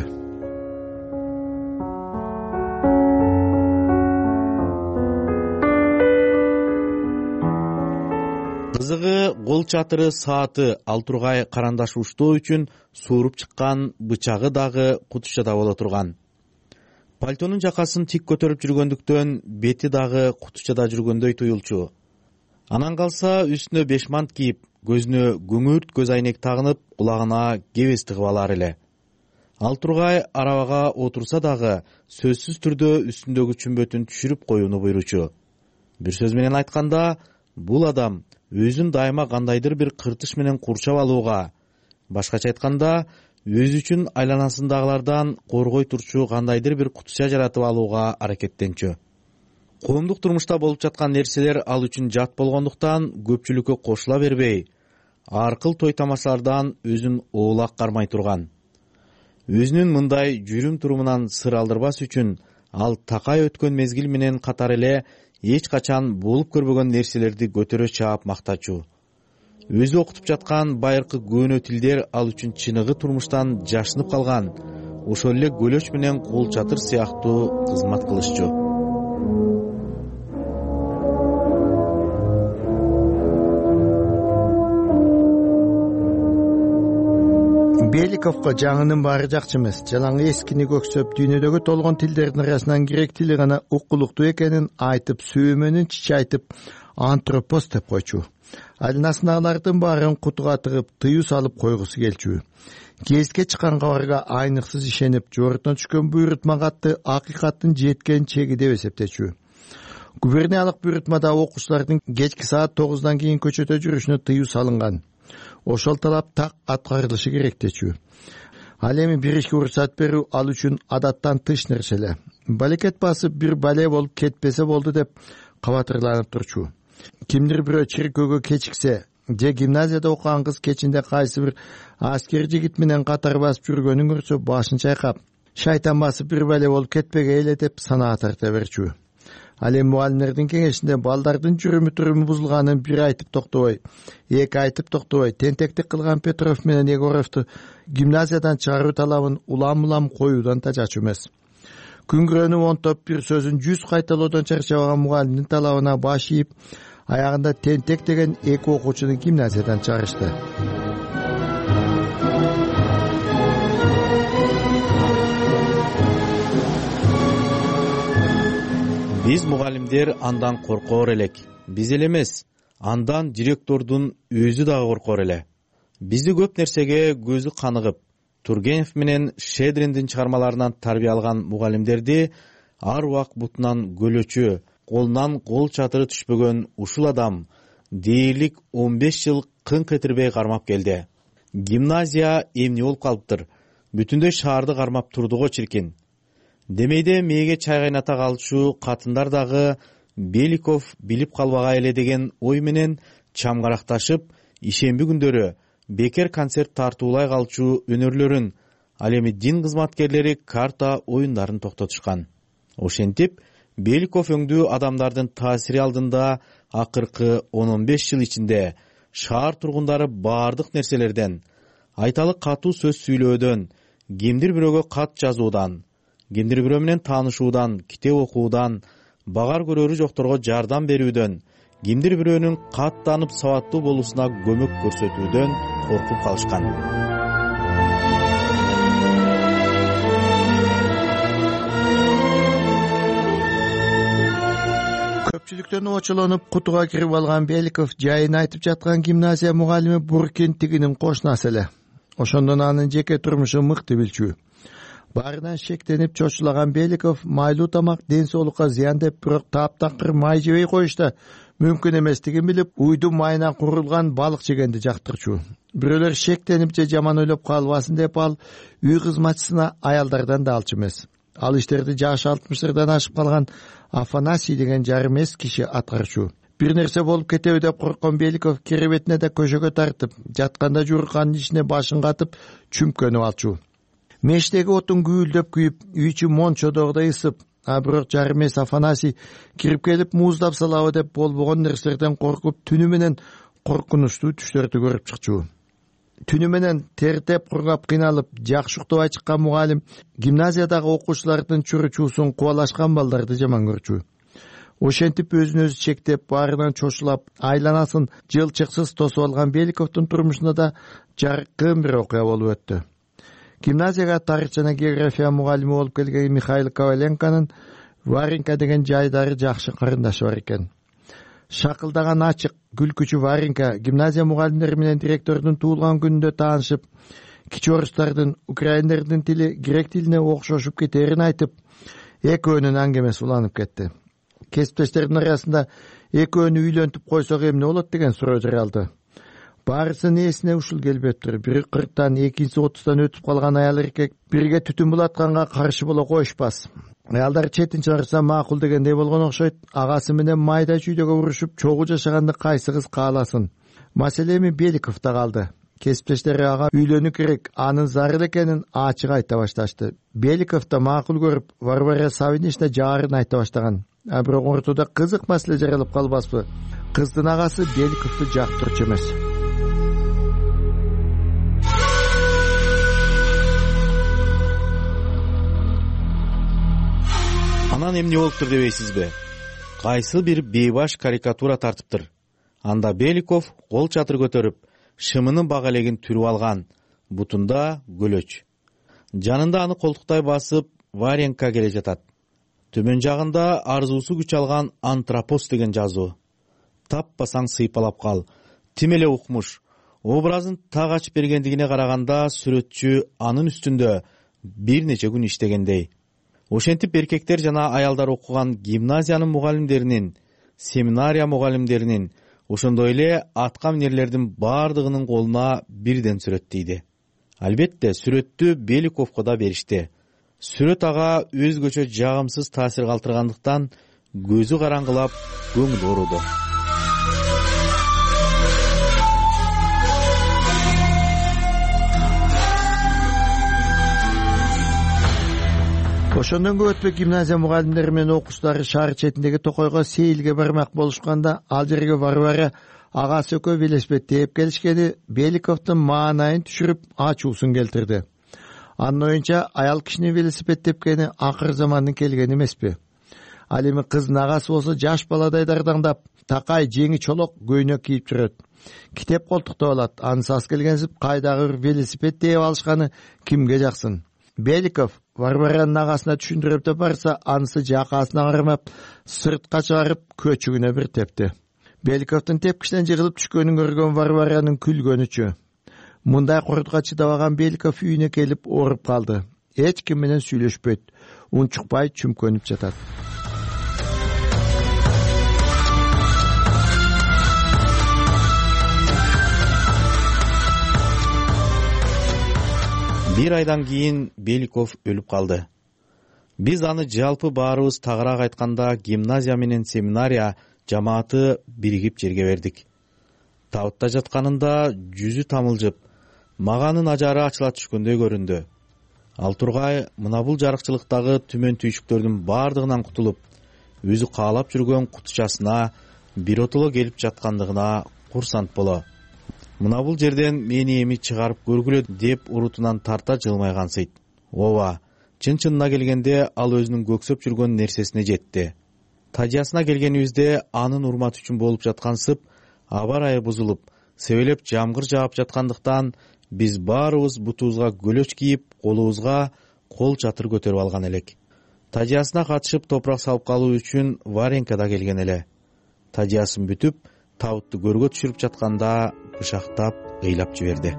Кызыгы, кол чатыры, сааты, ал тургай карандаш уштоо үчүн сууруп чыккан бычагы дагы кутушчада боло турган. Пальтонун жакасын тик көтөрүп жүргөндүктөн бети дагы кутушчада жүргөндөй туюлчу. Анан калса үстүнө бешмант кийип, көзүнө күңүрт көз айнек тагынып, кулагына кебес тыгып алар эле. Ал тургай арабага отурса дагы сөзсүз түрдө үстүндөгү чүмбөтүн түшүрүп коюуну буйручу. Бир сөз менен айтканда, бул адам өзүн дайыма кандайдыр бир кыртыш менен курчап алууга, башкача айтканда, өзү үчүн айланасындагылардан коргой турчу кандайдыр бир кутуча жаратып алууга аракеттенчү. Коомдук турмушта болуп жаткан нерселер ал үчүн жат болгондуктан көпчүлүккө кошула бербей, аркыл той тамашалардан өзүн оолак кармай турган. Өзүнүн мындай жүрүм-турумунан сыр алдырбас үчүн ал такай өткөн мезгил менен катар эле эч качан болуп көрбөгөн нерселерди көтөрө чаап мактачу. Өзү окутуп жаткан байыркы көөнө тилдер ал үчүн чыныгы турмуштан жашынып калган, ошол эле көлөч менен кол чатыр сыяктуу кызмат кылышчу. Беликовго жаңынын баары жакчы эмес. Жалаң эскини көксөп, дүйнөдөгү толгон тилдердин арасынан грек тили гана укулуктуу экенин айтып, сүйөмөнүн чичайтып, антропос деп койчу. Айланасындагылардын баарын кутуга тыгып, тыюу салып койгусу келчү. Кезге чыккан кабарга айныксыз ишенип, жогорудон түшкөн буйрутма катты акыйкаттын жеткен чеги деп эсептечү. Губерниялык буйрутмада окуучулардын кечки саат 9-дан кийин көчөдө жүрүшүнө тыюу салынган. Ошол талап так аткарылышы керек дечү. Ал эми бир ишке уруксат берүү ал үчүн адаттан тыш нерсе эле. Балекет басып бир бале болуп кетпесе болду деп кабатырланып турчу. Кимдир бирөө чиркөөгө кечиксе, же гимназияда окуган кыз кечинде кайсы бир аскер жигит менен катар басып жүргөнүн көрсө, башын чайкап, шайтан басып бир бале болуп кетпеге эле деп санаа тарта берчү. Ал эми мугалимдердин кеңешинде балдардын жүрүмү-туруму бузулганын бир айтып токтобой, эки айтып токтобой, тентектик кылган Петров менен Егоровду гимназиядан чыгаруу талабын улам-улам коюудан тажачу эмес. Күнгөрөнүп онтоп бир сөзүн 100 кайталоодон чарчабаган мугалимдин талабына баш ийип, аягында тентек деген эки окуучуну гимназиядан чыгарышты. Биз мугалимдер андан коркоор элек. Биз эле эмес, андан директордун өзү дагы коркоор эле. Бизди көп нерсеге көзү каныгып, Тургенев менен Шедриндин чыгармаларынан тарбия алган мугалимдерди ар убак бутунан көлөчү, колунан кол чатыры түшпөгөн ушул адам дээрлик 15 жыл кыңк этирбей кармап келди. Гимназия эмне болуп калыптыр? Бүтүндөй шаарды кармап турдуго чиркин. Демейде мээге чай кайната калчу катындар дагы Беликов билип калбага эле деген ой менен чамгаракташып, ишемби күндөрү бекер концерт тартуулай калчу өнөрлөрүн, ал эми дин кызматкерлери карта оюндарын токтотушкан. Ошентип, Беликов өңдүү адамдардын таасири алдында акыркы 10-15 жыл ичинде шаар тургундары баардык нерселерден, айталы катуу сөз сүйлөөдөн, кимдир бирөөгө кат жазуудан, кимдир бирөө менен таанышуудан, китеп окуудан, багар көрөрү жокторго жардам берүүдөн, кимдир бирөөнүн каттанып сабаттуу болуусуна көмөк көрсөтүүдөн коркуп калышкан. Көпчүлүктөн очолонуп кутуга кирип алган Беликов жайын айтып жаткан гимназия мугалими Буркин тигинин кошунасы эле. Ошондон анын жеке турмушу мыкты билчү. Баарынан шектенип чочулаган Беликов майлуу тамак ден соолукка зыян деп, бирок таптакыр май жебей коюшта мүмкүн эместигин билип, уйдун майынан курулган балык жегенди жактырчу. Бирөөлөр шектенип же жаман ойлоп калбасын деп ал үй кызматчысына аялдардан да алчу эмес. Ал иштерди жашы 60-дардан ашып калган Афанасий деген жарым эс киши аткарчу. Бир нерсе болуп кетеби деп корккон Беликов керебетине да көшөгө тартып, жатканда жуурканын ичине башын катып чүмкөнүп алчу. Мештеги отун күйүлдөп күйүп, үй ичи мончодогудай ысып, а бирок жарым эс Афанасий кирип келип муздап салабы деп болбогон нерселерден коркуп, түнү менен коркунучтуу түштөрдү көрүп чыкчу. Түнү менен тертеп кургап кыйналып, жакшы уктабай чыккан мугалим гимназиядагы окуучулардын чуручуусун кубалашкан балдарды жаман көрчү. Ошентип өзүн өзү чектеп, баарынан чочулап, айланасын жылчыксыз тосуп алган Беликовдун турмушунда да жаркын бир окуя болуп өттү. Гимназияга тарых жана география мугалими болуп келген Михаил Коваленконун Варенька деген жайдары жакшы карындашы бар экен. Шакылдаган ачык, күлкүчү Варенька гимназия мугалимдери менен директордун туулган күнүндө таанышып, кичи орустардын, украиндердин тили грек тилине окшошуп кетерин айтып, экөөнүн аңгемеси уланып кетти. Кесиптештердин арасында экөөнү үйлөнтүп койсок эмне болот деген суроо жаралды. Баарысынын эсине ушул келбептир. Бири 40-тан, экинчиси 30-тан өтүп калган аял эркек бирге түтүн булатканга каршы боло коюшпас. Аялдар четин чыгарса макул дегендей болгон окшойт. Агасы менен майда чүйдөгө урушуп, чогуу жашаганды кайсы кыз кааласын. Маселе эми Беликовдо калды. Кесиптештери ага үйлөнүү керек, анын зарыл экенин ачык айта башташты. Беликов да макул көрүп, Варвара Савинична жаарын айта баштаган. А бирок ортодо кызык маселе жаралып калбаспы? Кыздын агасы Беликовду жактырчу эмес. Анан эмне болуптур дебейсизби? Кайсы бир бейбаш карикатура тартыптыр. Анда Беликов кол чатыр көтөрүп, шымынын багалегин түрүп алган, бутунда көлөч. Жанында аны колтуктай басып Варенька келе жатат. Төмөн жагында арзуусу күч алган антропос деген жазуу. Таппасаң сыйпалап кал. Тим эле укмуш. Образын так ачып бергендигине караганда сүрөтчү анын үстүндө бир нече күн иштегендей. Ошентип эркектер жана аялдар окуган гимназиянын мугалимдеринин, семинария мугалимдеринин, ошондой эле атка минерлердин бардыгынын колуна бирден сүрөт тийди. Албетте, сүрөттү Беликовго да беришти. Сүрөт ага өзгөчө жагымсыз таасир калтыргандыктан көзү караңгылап, көңүлү ооруду. Ошондон көп өтпөй гимназия мугалимдери менен окуучулары шаар четиндеги токойго сейилге бармак болушканда, ал жерге Варвара агасы экөө велосипед тээп келишкени Беликовдун маанайын түшүрүп ачуусун келтирди. Анын оюнча аял кишинин велосипед тепкени акыр замандын келгени эмеспи? Ал эми кыздын агасы болсо жаш баладай дардаңдап, такай жеңи чолок көйнөк кийип жүрөт. Китеп колтуктап алат. Анысы аз келгенсип кайдагы бир велосипед тээп алышканы кимге жаксын? Беликов Варваранын агасына түшүндүрүп деп барса, анысы жакасына кармап, сыртка чыгарып көчүгүнө бир тепти. Беликовдун тепкичинен жыгылып түшкөнүн көргөн Варваранын күлгөнүчү. Мындай кордуга чыдабаган Беликов үйүнө келип ооруп калды. Эч ким менен сүйлөшпөйт, унчукпай чүмкөнүп жатат. Бир айдан кийин Беликов өлүп калды. Биз аны жалпы баарыбыз тагыраак айтканда гимназия менен семинария жамааты биригип жерге бердик. Табытта жатканында жүзү тамылжып, маганын ажары ачыла түшкөндөй көрүндү. Ал тургай мына бул жарыкчылыктагы түмөн түйшүктөрдүн бардыгынан кутулуп, өзү каалап жүргөн кутучасына биротоло келип жаткандыгына курсант боло. Мына бул жерден мени эми чыгарып көргүлө деп урутунан тарта жылмайгансыйт. Ооба, чын-чынына келгенде ал өзүнүн көксөп жүргөн нерсесине жетти. Тажиясына келгенибизде анын урматы үчүн болуп жаткансып, аба ырайы бузулуп, себелеп жамгыр жаап жаткандыктан биз баарыбыз бутубузга көлөч кийип, колубузга кол чатыр көтөрүп алган элек. Тажиясына катышып топурак салып калуу үчүн Варенька да келген эле. Тажиясын бүтүп, табытты көргө түшүрүп жатканда бышактап ыйлап жиберди.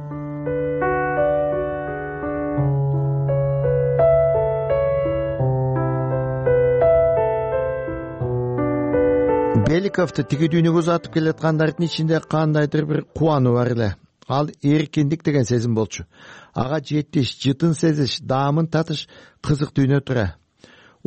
Беликовду тиги дүйнөгө узатып келаткандардын ичинде кандайдыр бир кубануу бар эле. Ал эркиндик деген сезим болчу. Ага жетиш, жытын сезиш, даамын татыш кызык дүйнө тура.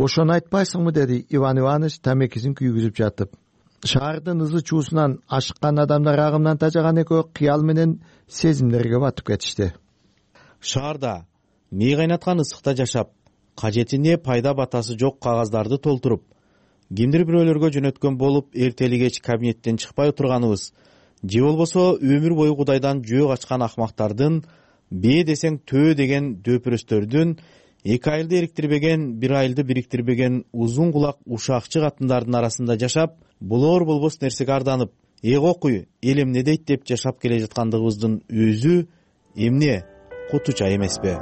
Ошону айтпайсыңбы, деди Иван Иванович тамекисин күйгүзүп жатып. Шаардын ызы чуусунан ашыккан адамдар агымдан тажаган экөө кыял менен сезимдерге батып кетишти. Шаарда мээ кайнаткан ысыкта жашап, кажетине пайда батасы жок кагаздарды толтуруп, кимдир бирөөлөргө жөнөткөн болуп, эртели кеч кабинеттен чыкпай отурганыбыз, же болбосо өмүр бою Кудайдан жөө качкан акмактардын, бээ десең төө деген дөпүрөстөрдүн, 2 айылды эриктирбеген, 1 айылды бириктирбеген узун кулак ушакчы катындардын арасында жашап, болор болбос нерсеге арданып, окуй, эл эмне дейт деп жашап келе жаткандыгыбыздын өзү эмне кутуча эмеспи?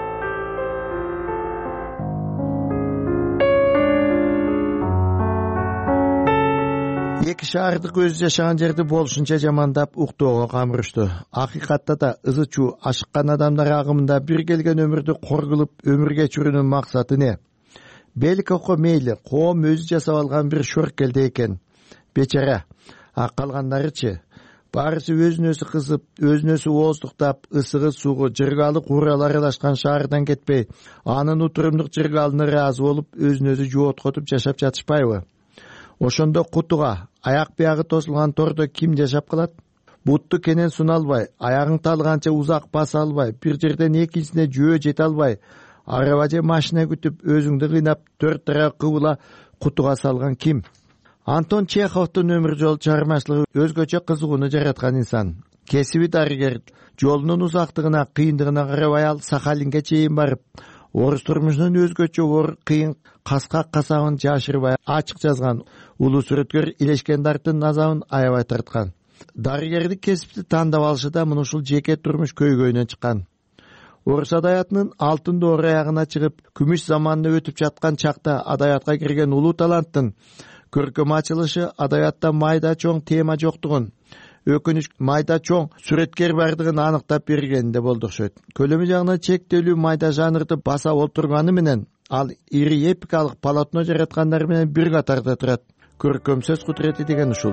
Эки шаардык өзү жашаган жерди болушунча жамандап уктоого камырышту. Акыйкатта да ызы чуу ашыккан адамдар агымында бир келген өмүрдү кор кылып өмүр кечирүүнүн максаты не? Беликовго мейли, коом өзү жасап алган бир шөркелде экен. Бечара. А калгандарычы? Баарысы өзүн өзү кызып, өзүн өзү ооздуктап, ысыгы суугу, жыргалы куурал аралашкан шаардан кетпей, анын утурумдук жыргалына ыраазы болуп, өзүн өзү жооткотуп жашап жатышпайбы? Ошондо кутуга, аяк биягы тосулган тордо ким жашап калат? Бутту кенен суна албай, аягың талганча узак баса албай, бир жерден экинчисине жөө жете албай, араба же машина күтүп, өзүңдү кыйнап, 4 тарап кыбыла кутуга салган ким? Антон Чеховдун өмүр жол чыгармачылыгы өзгөчө кызыгууну жараткан инсан. Кесиби дарыгер, жолунун узактыгына, кыйындыгына карабай ал Сахалинге чейин барып, орус турмушунун өзгөчө оор кыйын каскак касабын жашырбай ачык жазган, улуу сүрөткөр Илешкендардын азабын аябай тарткан. Дарыгердик кесипти тандап алышы да мына ушул жеке турмуш көйгөйүнөн чыккан. Орус адаятынын алтын доор аягына чыгып, күмүш заманына өтүп жаткан чакта адаятка кирген улуу таланттын көркөм ачылышы адаятта майда чоң тема жоктугун, өкүнүч майда чоң сүрөткер бардыгын аныктап бергенде болду окшойт. Көлөмү жагынан чектелүү майда жанрды баса олтурганы менен ал ири эпикалык полотно жараткандар менен бир катарда турат. Көркөм сөз кудурети деген ушул.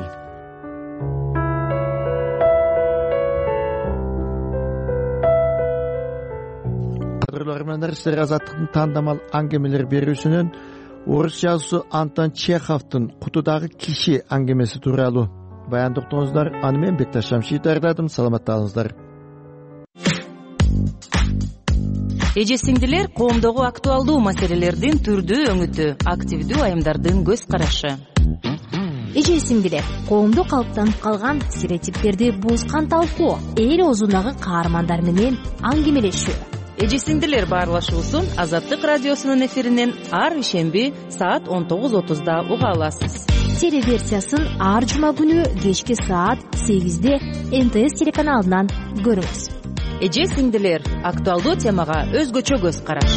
Кадырлуу көрөрмандар, сиздер Азаттыктын тандамал аңгемелер берүүсүнөн орус жазуучусу Антон Чеховдун Кутудагы киши аңгемеси тууралуу баяндоктуңуздар. Аны мен Бекташ Шамшиев даярдадым. Саламаттаңыздар. Эже сиңдилер, коомдогу актуалдуу маселелердин түрдүү өңүтү, активдүү айымдардын көз карашы. Эже сиңдилер, коомдо калыптанып калган стереотиптерди буузган талкуу, эл оозундагы каармандар менен аңгемелешүү. Эже сиңдилер баарлашуусун Азаттык радиосунун эфиринен ар ишемби саат 19:30 уга аласыз. Телеверсиясын ар жума күнү кечки саат 8-де МТС телеканалынан көрүңүз. Эже сиңдилер, актуалдуу темага өзгөчө көз караш.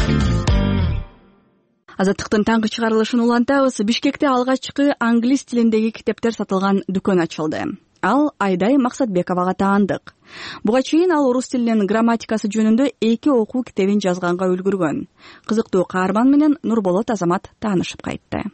Азаттыктын таңкы чыгарылышын улантабыз. Бишкекте алгачкы англис тилиндеги китептер сатылган дүкөн ачылды. Ал Айдай Максатбековага таандык. Буга чейин ал орус тилинин грамматикасы жөнүндө 2 окуу китебин жазганга үлгүргөн. Кызыктуу каарман менен Нурболот Азамат таанышып кайтты.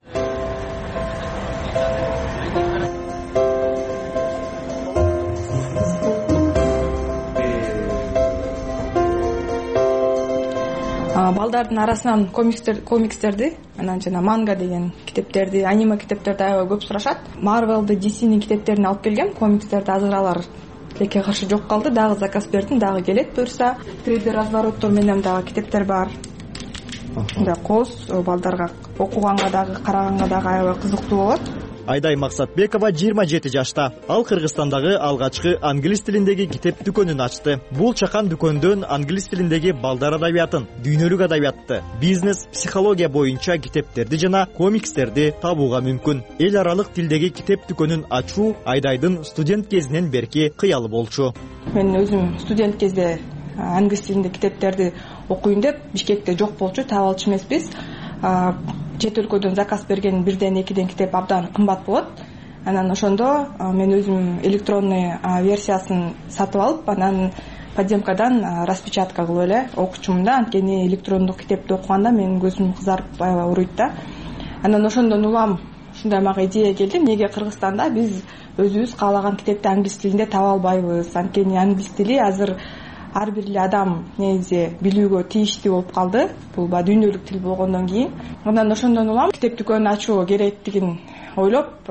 Балдардын арасынан комикстерди, анан жана манга деген китептерди, аниме китептерди аябай көп сурашат. Marvel'ды, DC'нин китептерин алып келгем, комикстерди азыр алар тилекке каршы жок калды. Дагы заказ бердим, дагы келет буюрса. 3D развороттор менен дагы китептер бар. Мындай кооз балдарга окуганга дагы, караганга дагы аябай кызыктуу болот. Айдай Максатбекова 27 жашта. Ал Кыргызстандагы алгачкы англис тилиндеги китеп дүкөнүн ачты. Бул чакан дүкөндөн англис тилиндеги балдар адабиятын, дүйнөлүк адабиятты, бизнес, психология боюнча китептерди жана комикстерди табууга мүмкүн. Эл аралык тилдеги китеп дүкөнүн ачуу Айдайдын студент кезинен берки кыялы болчу. Мен өзүм студент кезде англис тилинде китептерди окуйм деп Бишкекте жок болчу, таап алчу эмеспиз. Чет өлкөдөн заказ берген 1ден 2ден китеп абдан кымбат болот. Анан ошондо мен өзүм электронный версиясын сатып алып, анан подземкадан распечатка кылып эле окучумун да. Анткени электрондук китепти окуганда менин көзүм кызарып аябай уруйт да. Анан ошондон улам ушундай мага идея келди, неге Кыргызстанда биз өзүбүз каалаган китепти англис тилинде таба албайбыз? Анткени англис тили азыр ар бир эле адам негизи билүүгө тийиштүү болуп калды, бул баягы дүйнөлүк тил болгондон кийин. Анан ошондон улам китеп дүкөнүн ачуу керектигин ойлоп,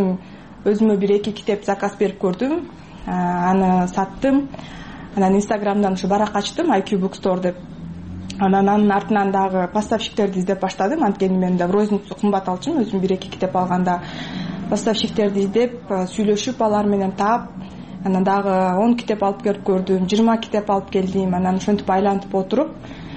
өзүмө 1-2 китеп заказ берип көрдүм, аны саттым. Анан инстаграмдан ушу барак ачтым, IQ Bookstore деп. Анан анын артынан дагы поставщиктерди издеп баштадым, анткени мен да в розницу кымбат алчумун, өзүм 1-2 китеп алганда поставщиктерди издеп, сүйлөшүп алар менен таап, анан дагы 10 китеп алып келип көрдүм, 20 китеп алып келдим. Анан ошентип айлантып отуруп,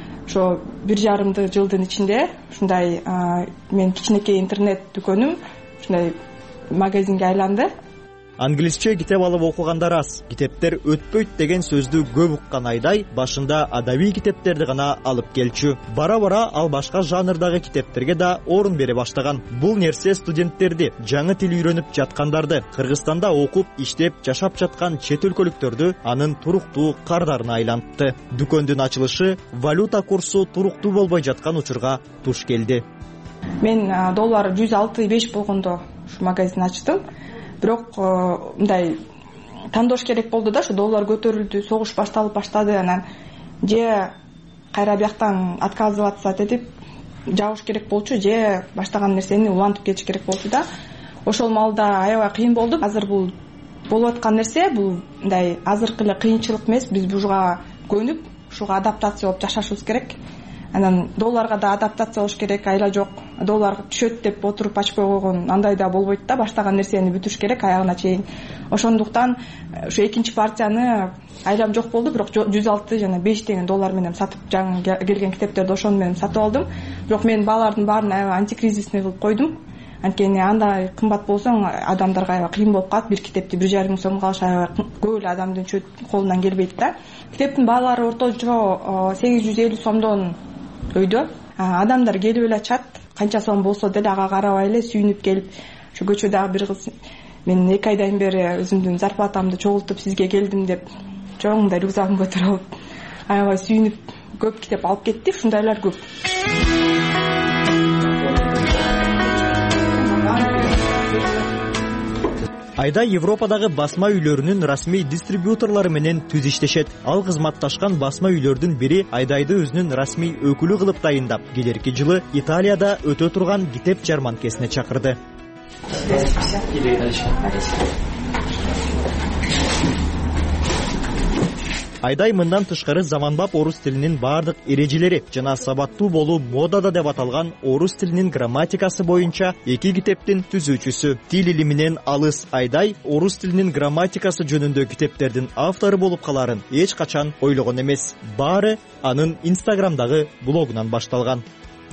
ошо 1,5 жылдын ичинде ушундай мен кичинекей интернет дүкөнүм ушундай магазинге айланды. Англисче китеп алып окугандар аз. Китептер өтпөйт деген сөздү көп уккан Айдай башында адабий китептерди гана алып келчү. Бара-бара ал башка жанрдагы китептерге да орун бере баштаган. Бул нерсе студенттерди, жаңы тил үйрөнүп жаткандарды, Кыргызстанда окуп, иштеп, жашап жаткан чет өлкөлүктөрдү анын туруктуу кардарына айлантты. Дүкөндүн ачылышы валюта курсу туруктуу болбой жаткан учурга туш келди. Мен доллар 106,5 болгондо ушу магазин ачтым. Бирок мындай тандош керек болду да, ушу доллар көтөрүлдү, согуш башталып баштады. Анан же кайра бияктан отказываться этип жабыш керек болчу, же баштаган нерсени улантып кетиш керек болчу да. Ошол маалда аябай кыйын болду. Азыр бул болуп аткан нерсе, бул мындай азыркы эле кыйынчылык эмес, биз буга көнүп, ушуга адаптация болуп жашашыбыз керек. Анан долларга да адаптация болуш керек, айла жок. Доллар түшөт деп отуруп ачпай койгон андай да болбойт да, баштаган нерсени бүтүрүш керек аягына чейин. Ошондуктан ушу экинчи партияны айлам жок болду, бирок 106 жана 5 деген доллар менен сатып, жаңы келген китептерди ошону менен сатып алдым. Бирок мен баалардын баарын аябай антикризисный кылып койдум. Анткени андай кымбат болсоң адамдарга аябай кыйын болуп калат. Бир китепти 1,5 мың сомго алыш аябай көп эле адамдын колунан келбейт да. Китептин баалары орточо 850 сомдон өйдө. Адамдар келип эле ачат, канча сом болсо деле ага карабай эле сүйүнүп келип, ошо көчөдөгү бир кыз мен 2 айдан бери өзүмдүн зарплатамды чогултуп сизге келдим деп, чоң мындай рюкзагын көтөрүп алып, аябай сүйүнүп көп китеп алып кетти. Ушундайлар көп. Айда Европадагы басма үйлөрүнүн расмий дистрибьюторлору менен түз иштешет. Ал кызматташкан басма үйлөрдүн бири Айдайды өзүнүн расмий өкүлү кылып дайындап, келерки жылы Италияда өтө турган китеп жарманкесине чакырды. Айдай мындан тышкары заманбап орус тилинин баардык эрежелери жана сабаттуу болуу модада деп аталган орус тилинин грамматикасы боюнча 2 китептин түзүүчүсү. Тил илиминен алыс Айдай орус тилинин грамматикасы жөнүндө китептердин автору болуп каларын эч качан ойлогон эмес. Баары анын Инстаграмдагы блогунан башталган.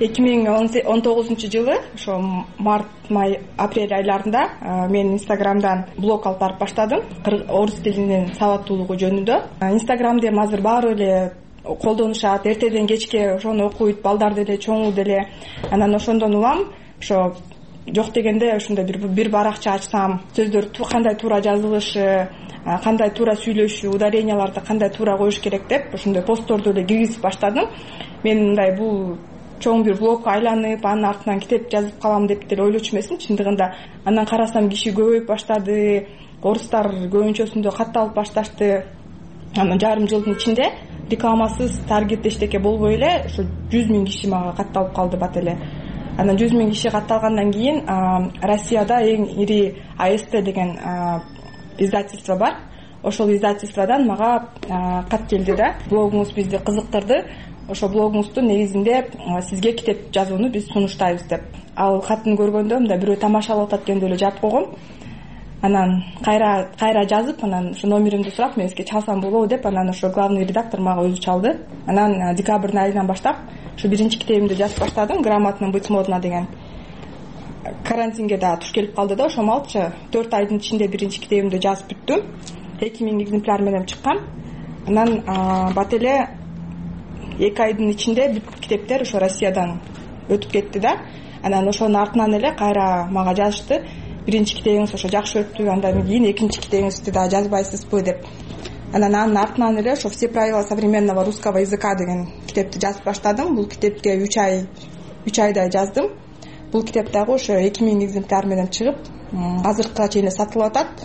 2019 жылы ошо март, май, апрель айларында мен Инстаграмдан блог алып барып баштадым, орус тилинин сабаттуулугу жөнүндө. Инстаграмды азыр баары эле колдонушат, эртеден кечке ошону окуйт, балдар деле, чоңу деле. Анан ошондон улам ошо жок дегенде ушундай бир баракча ачсам, сөздөр кандай туура жазылышы, кандай туура сүйлөшүү, ударенияларды кандай туура коюш керек деп ошондой постторду эле киргизип баштадым. Мен мындай бул чоң бир блог айланып, анын артынан китеп жазып калам деп деле ойлочу эмесмин. Чындыгында андан карасам киши көбөйүп баштады, орустар көбүнчөсүндө катталып башташты. Анан жарым жылдын ичинде рекламасыз таргет эчтеке болбой эле ошо 100 000 киши мага катталып калды бат эле. Анан 100 000 киши катталгандан кийин Россияда эң ири АСТ деген издательство бар. Ошол издательстводан мага кат келди да. Блогуңуз бизди кызыктырды. Ошо блогуңуздун негизинде сизге китеп жазууну биз сунуштайбыз деп. Ал хатын көргөндө мындай бирөө тамашалап атат дегенде эле жаап койгом. Анан кайра жазып, анан ошо номеримди сурап, мен сизге чалсам болобу деп, анан ошо главный редактор мага өзү чалды. Анан декабрдын айынан баштап ошо биринчи китебимди жазып баштадым, Грамотно быть модно деген. Карантинге да туш келип калды да, ошо малчы 4 айдын ичинде биринчи китебимди жазып бүттүм. 2000 экземпляр менен чыккан. Анан бат эле 2 айдын ичинде бүт китептер ошо Россиядан өтүп кетти да. Анан ошонун артынан эле кайра мага жазышты. Биринчи китебиңиз ошо жакшы өттү, андан кийин экинчи китебиңизди да жазбайсызбы деп. Анан анын артынан эле ошо Все правила современного русского языка деген китепти жазып баштадым. Бул китепке 3 айдай жаздым. Бул китеп дагы ошо 2000 экземпляр менен чыгып, азыркыга чейин сатылып атат.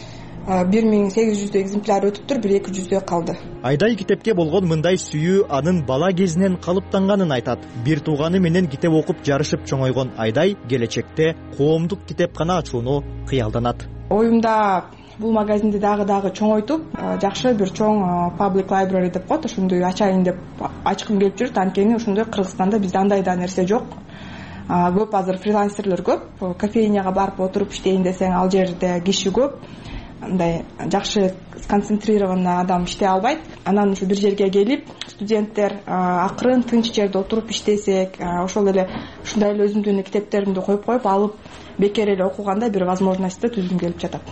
1800 экземпляр өтүптүр, бир 200 калды. Айдай китепке болгон мындай сүйүү анын бала кезинен калыптанганын айтат. Бир тууганы менен китеп окуп жарышып чоңойгон Айдай келечекте коомдук китепкана ачууну кыялданат. Оюмда бул магазинди дагы чоңойтуп, жакшы бир чоң public library деп коет, ошондой ачайын деп ачкым келип жүрүп, анткени ошондой Кыргызстанда бизде андай да нерсе жок. Көп азыр фрилансерлер көп, кофейняга барып отуруп иштейин десең, ал жерде киши көп. Андай жакшы сконцентрированный адам иштей албайт. Анан ушу бир жерге келип, студенттер акырын тынч жерде отуруп иштесек, ошол эле ушундай эле өзүмдүн китептеримди коюп алып, бекер эле окуганда бир возможностьты түзгүм келип жатат.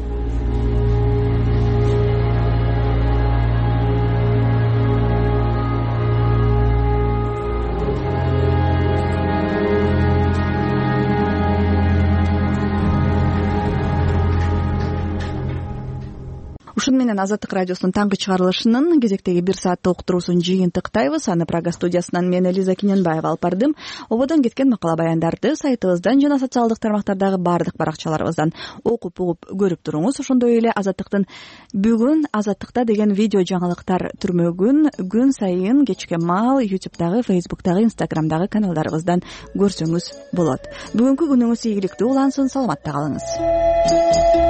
Ушун менен Азаттык радиосунун таңкы чыгарылышынын кезектеги 1 сааттык уктуруусун жыйынтыктайбыз. Аны Прага студиясынан мен Элиза Кененбаева алып бардым. Ободон кеткен макала баяндарды сайтыбыздан жана социалдык тармактардагы бардык баракчаларыбыздан окуп угуп көрүп туруңуз. Ошондой эле Азаттыктын бүгүн Азаттыкта деген видео жаңылыктар түрмөгүн күн сайын кечке маал YouTube'дагы, Facebook'дагы, Instagram'дагы каналдарыбыздан көрсөңүз болот. Бүгүнкү күнүңүз ийгиликтүү улансын, саламатта калыңыз.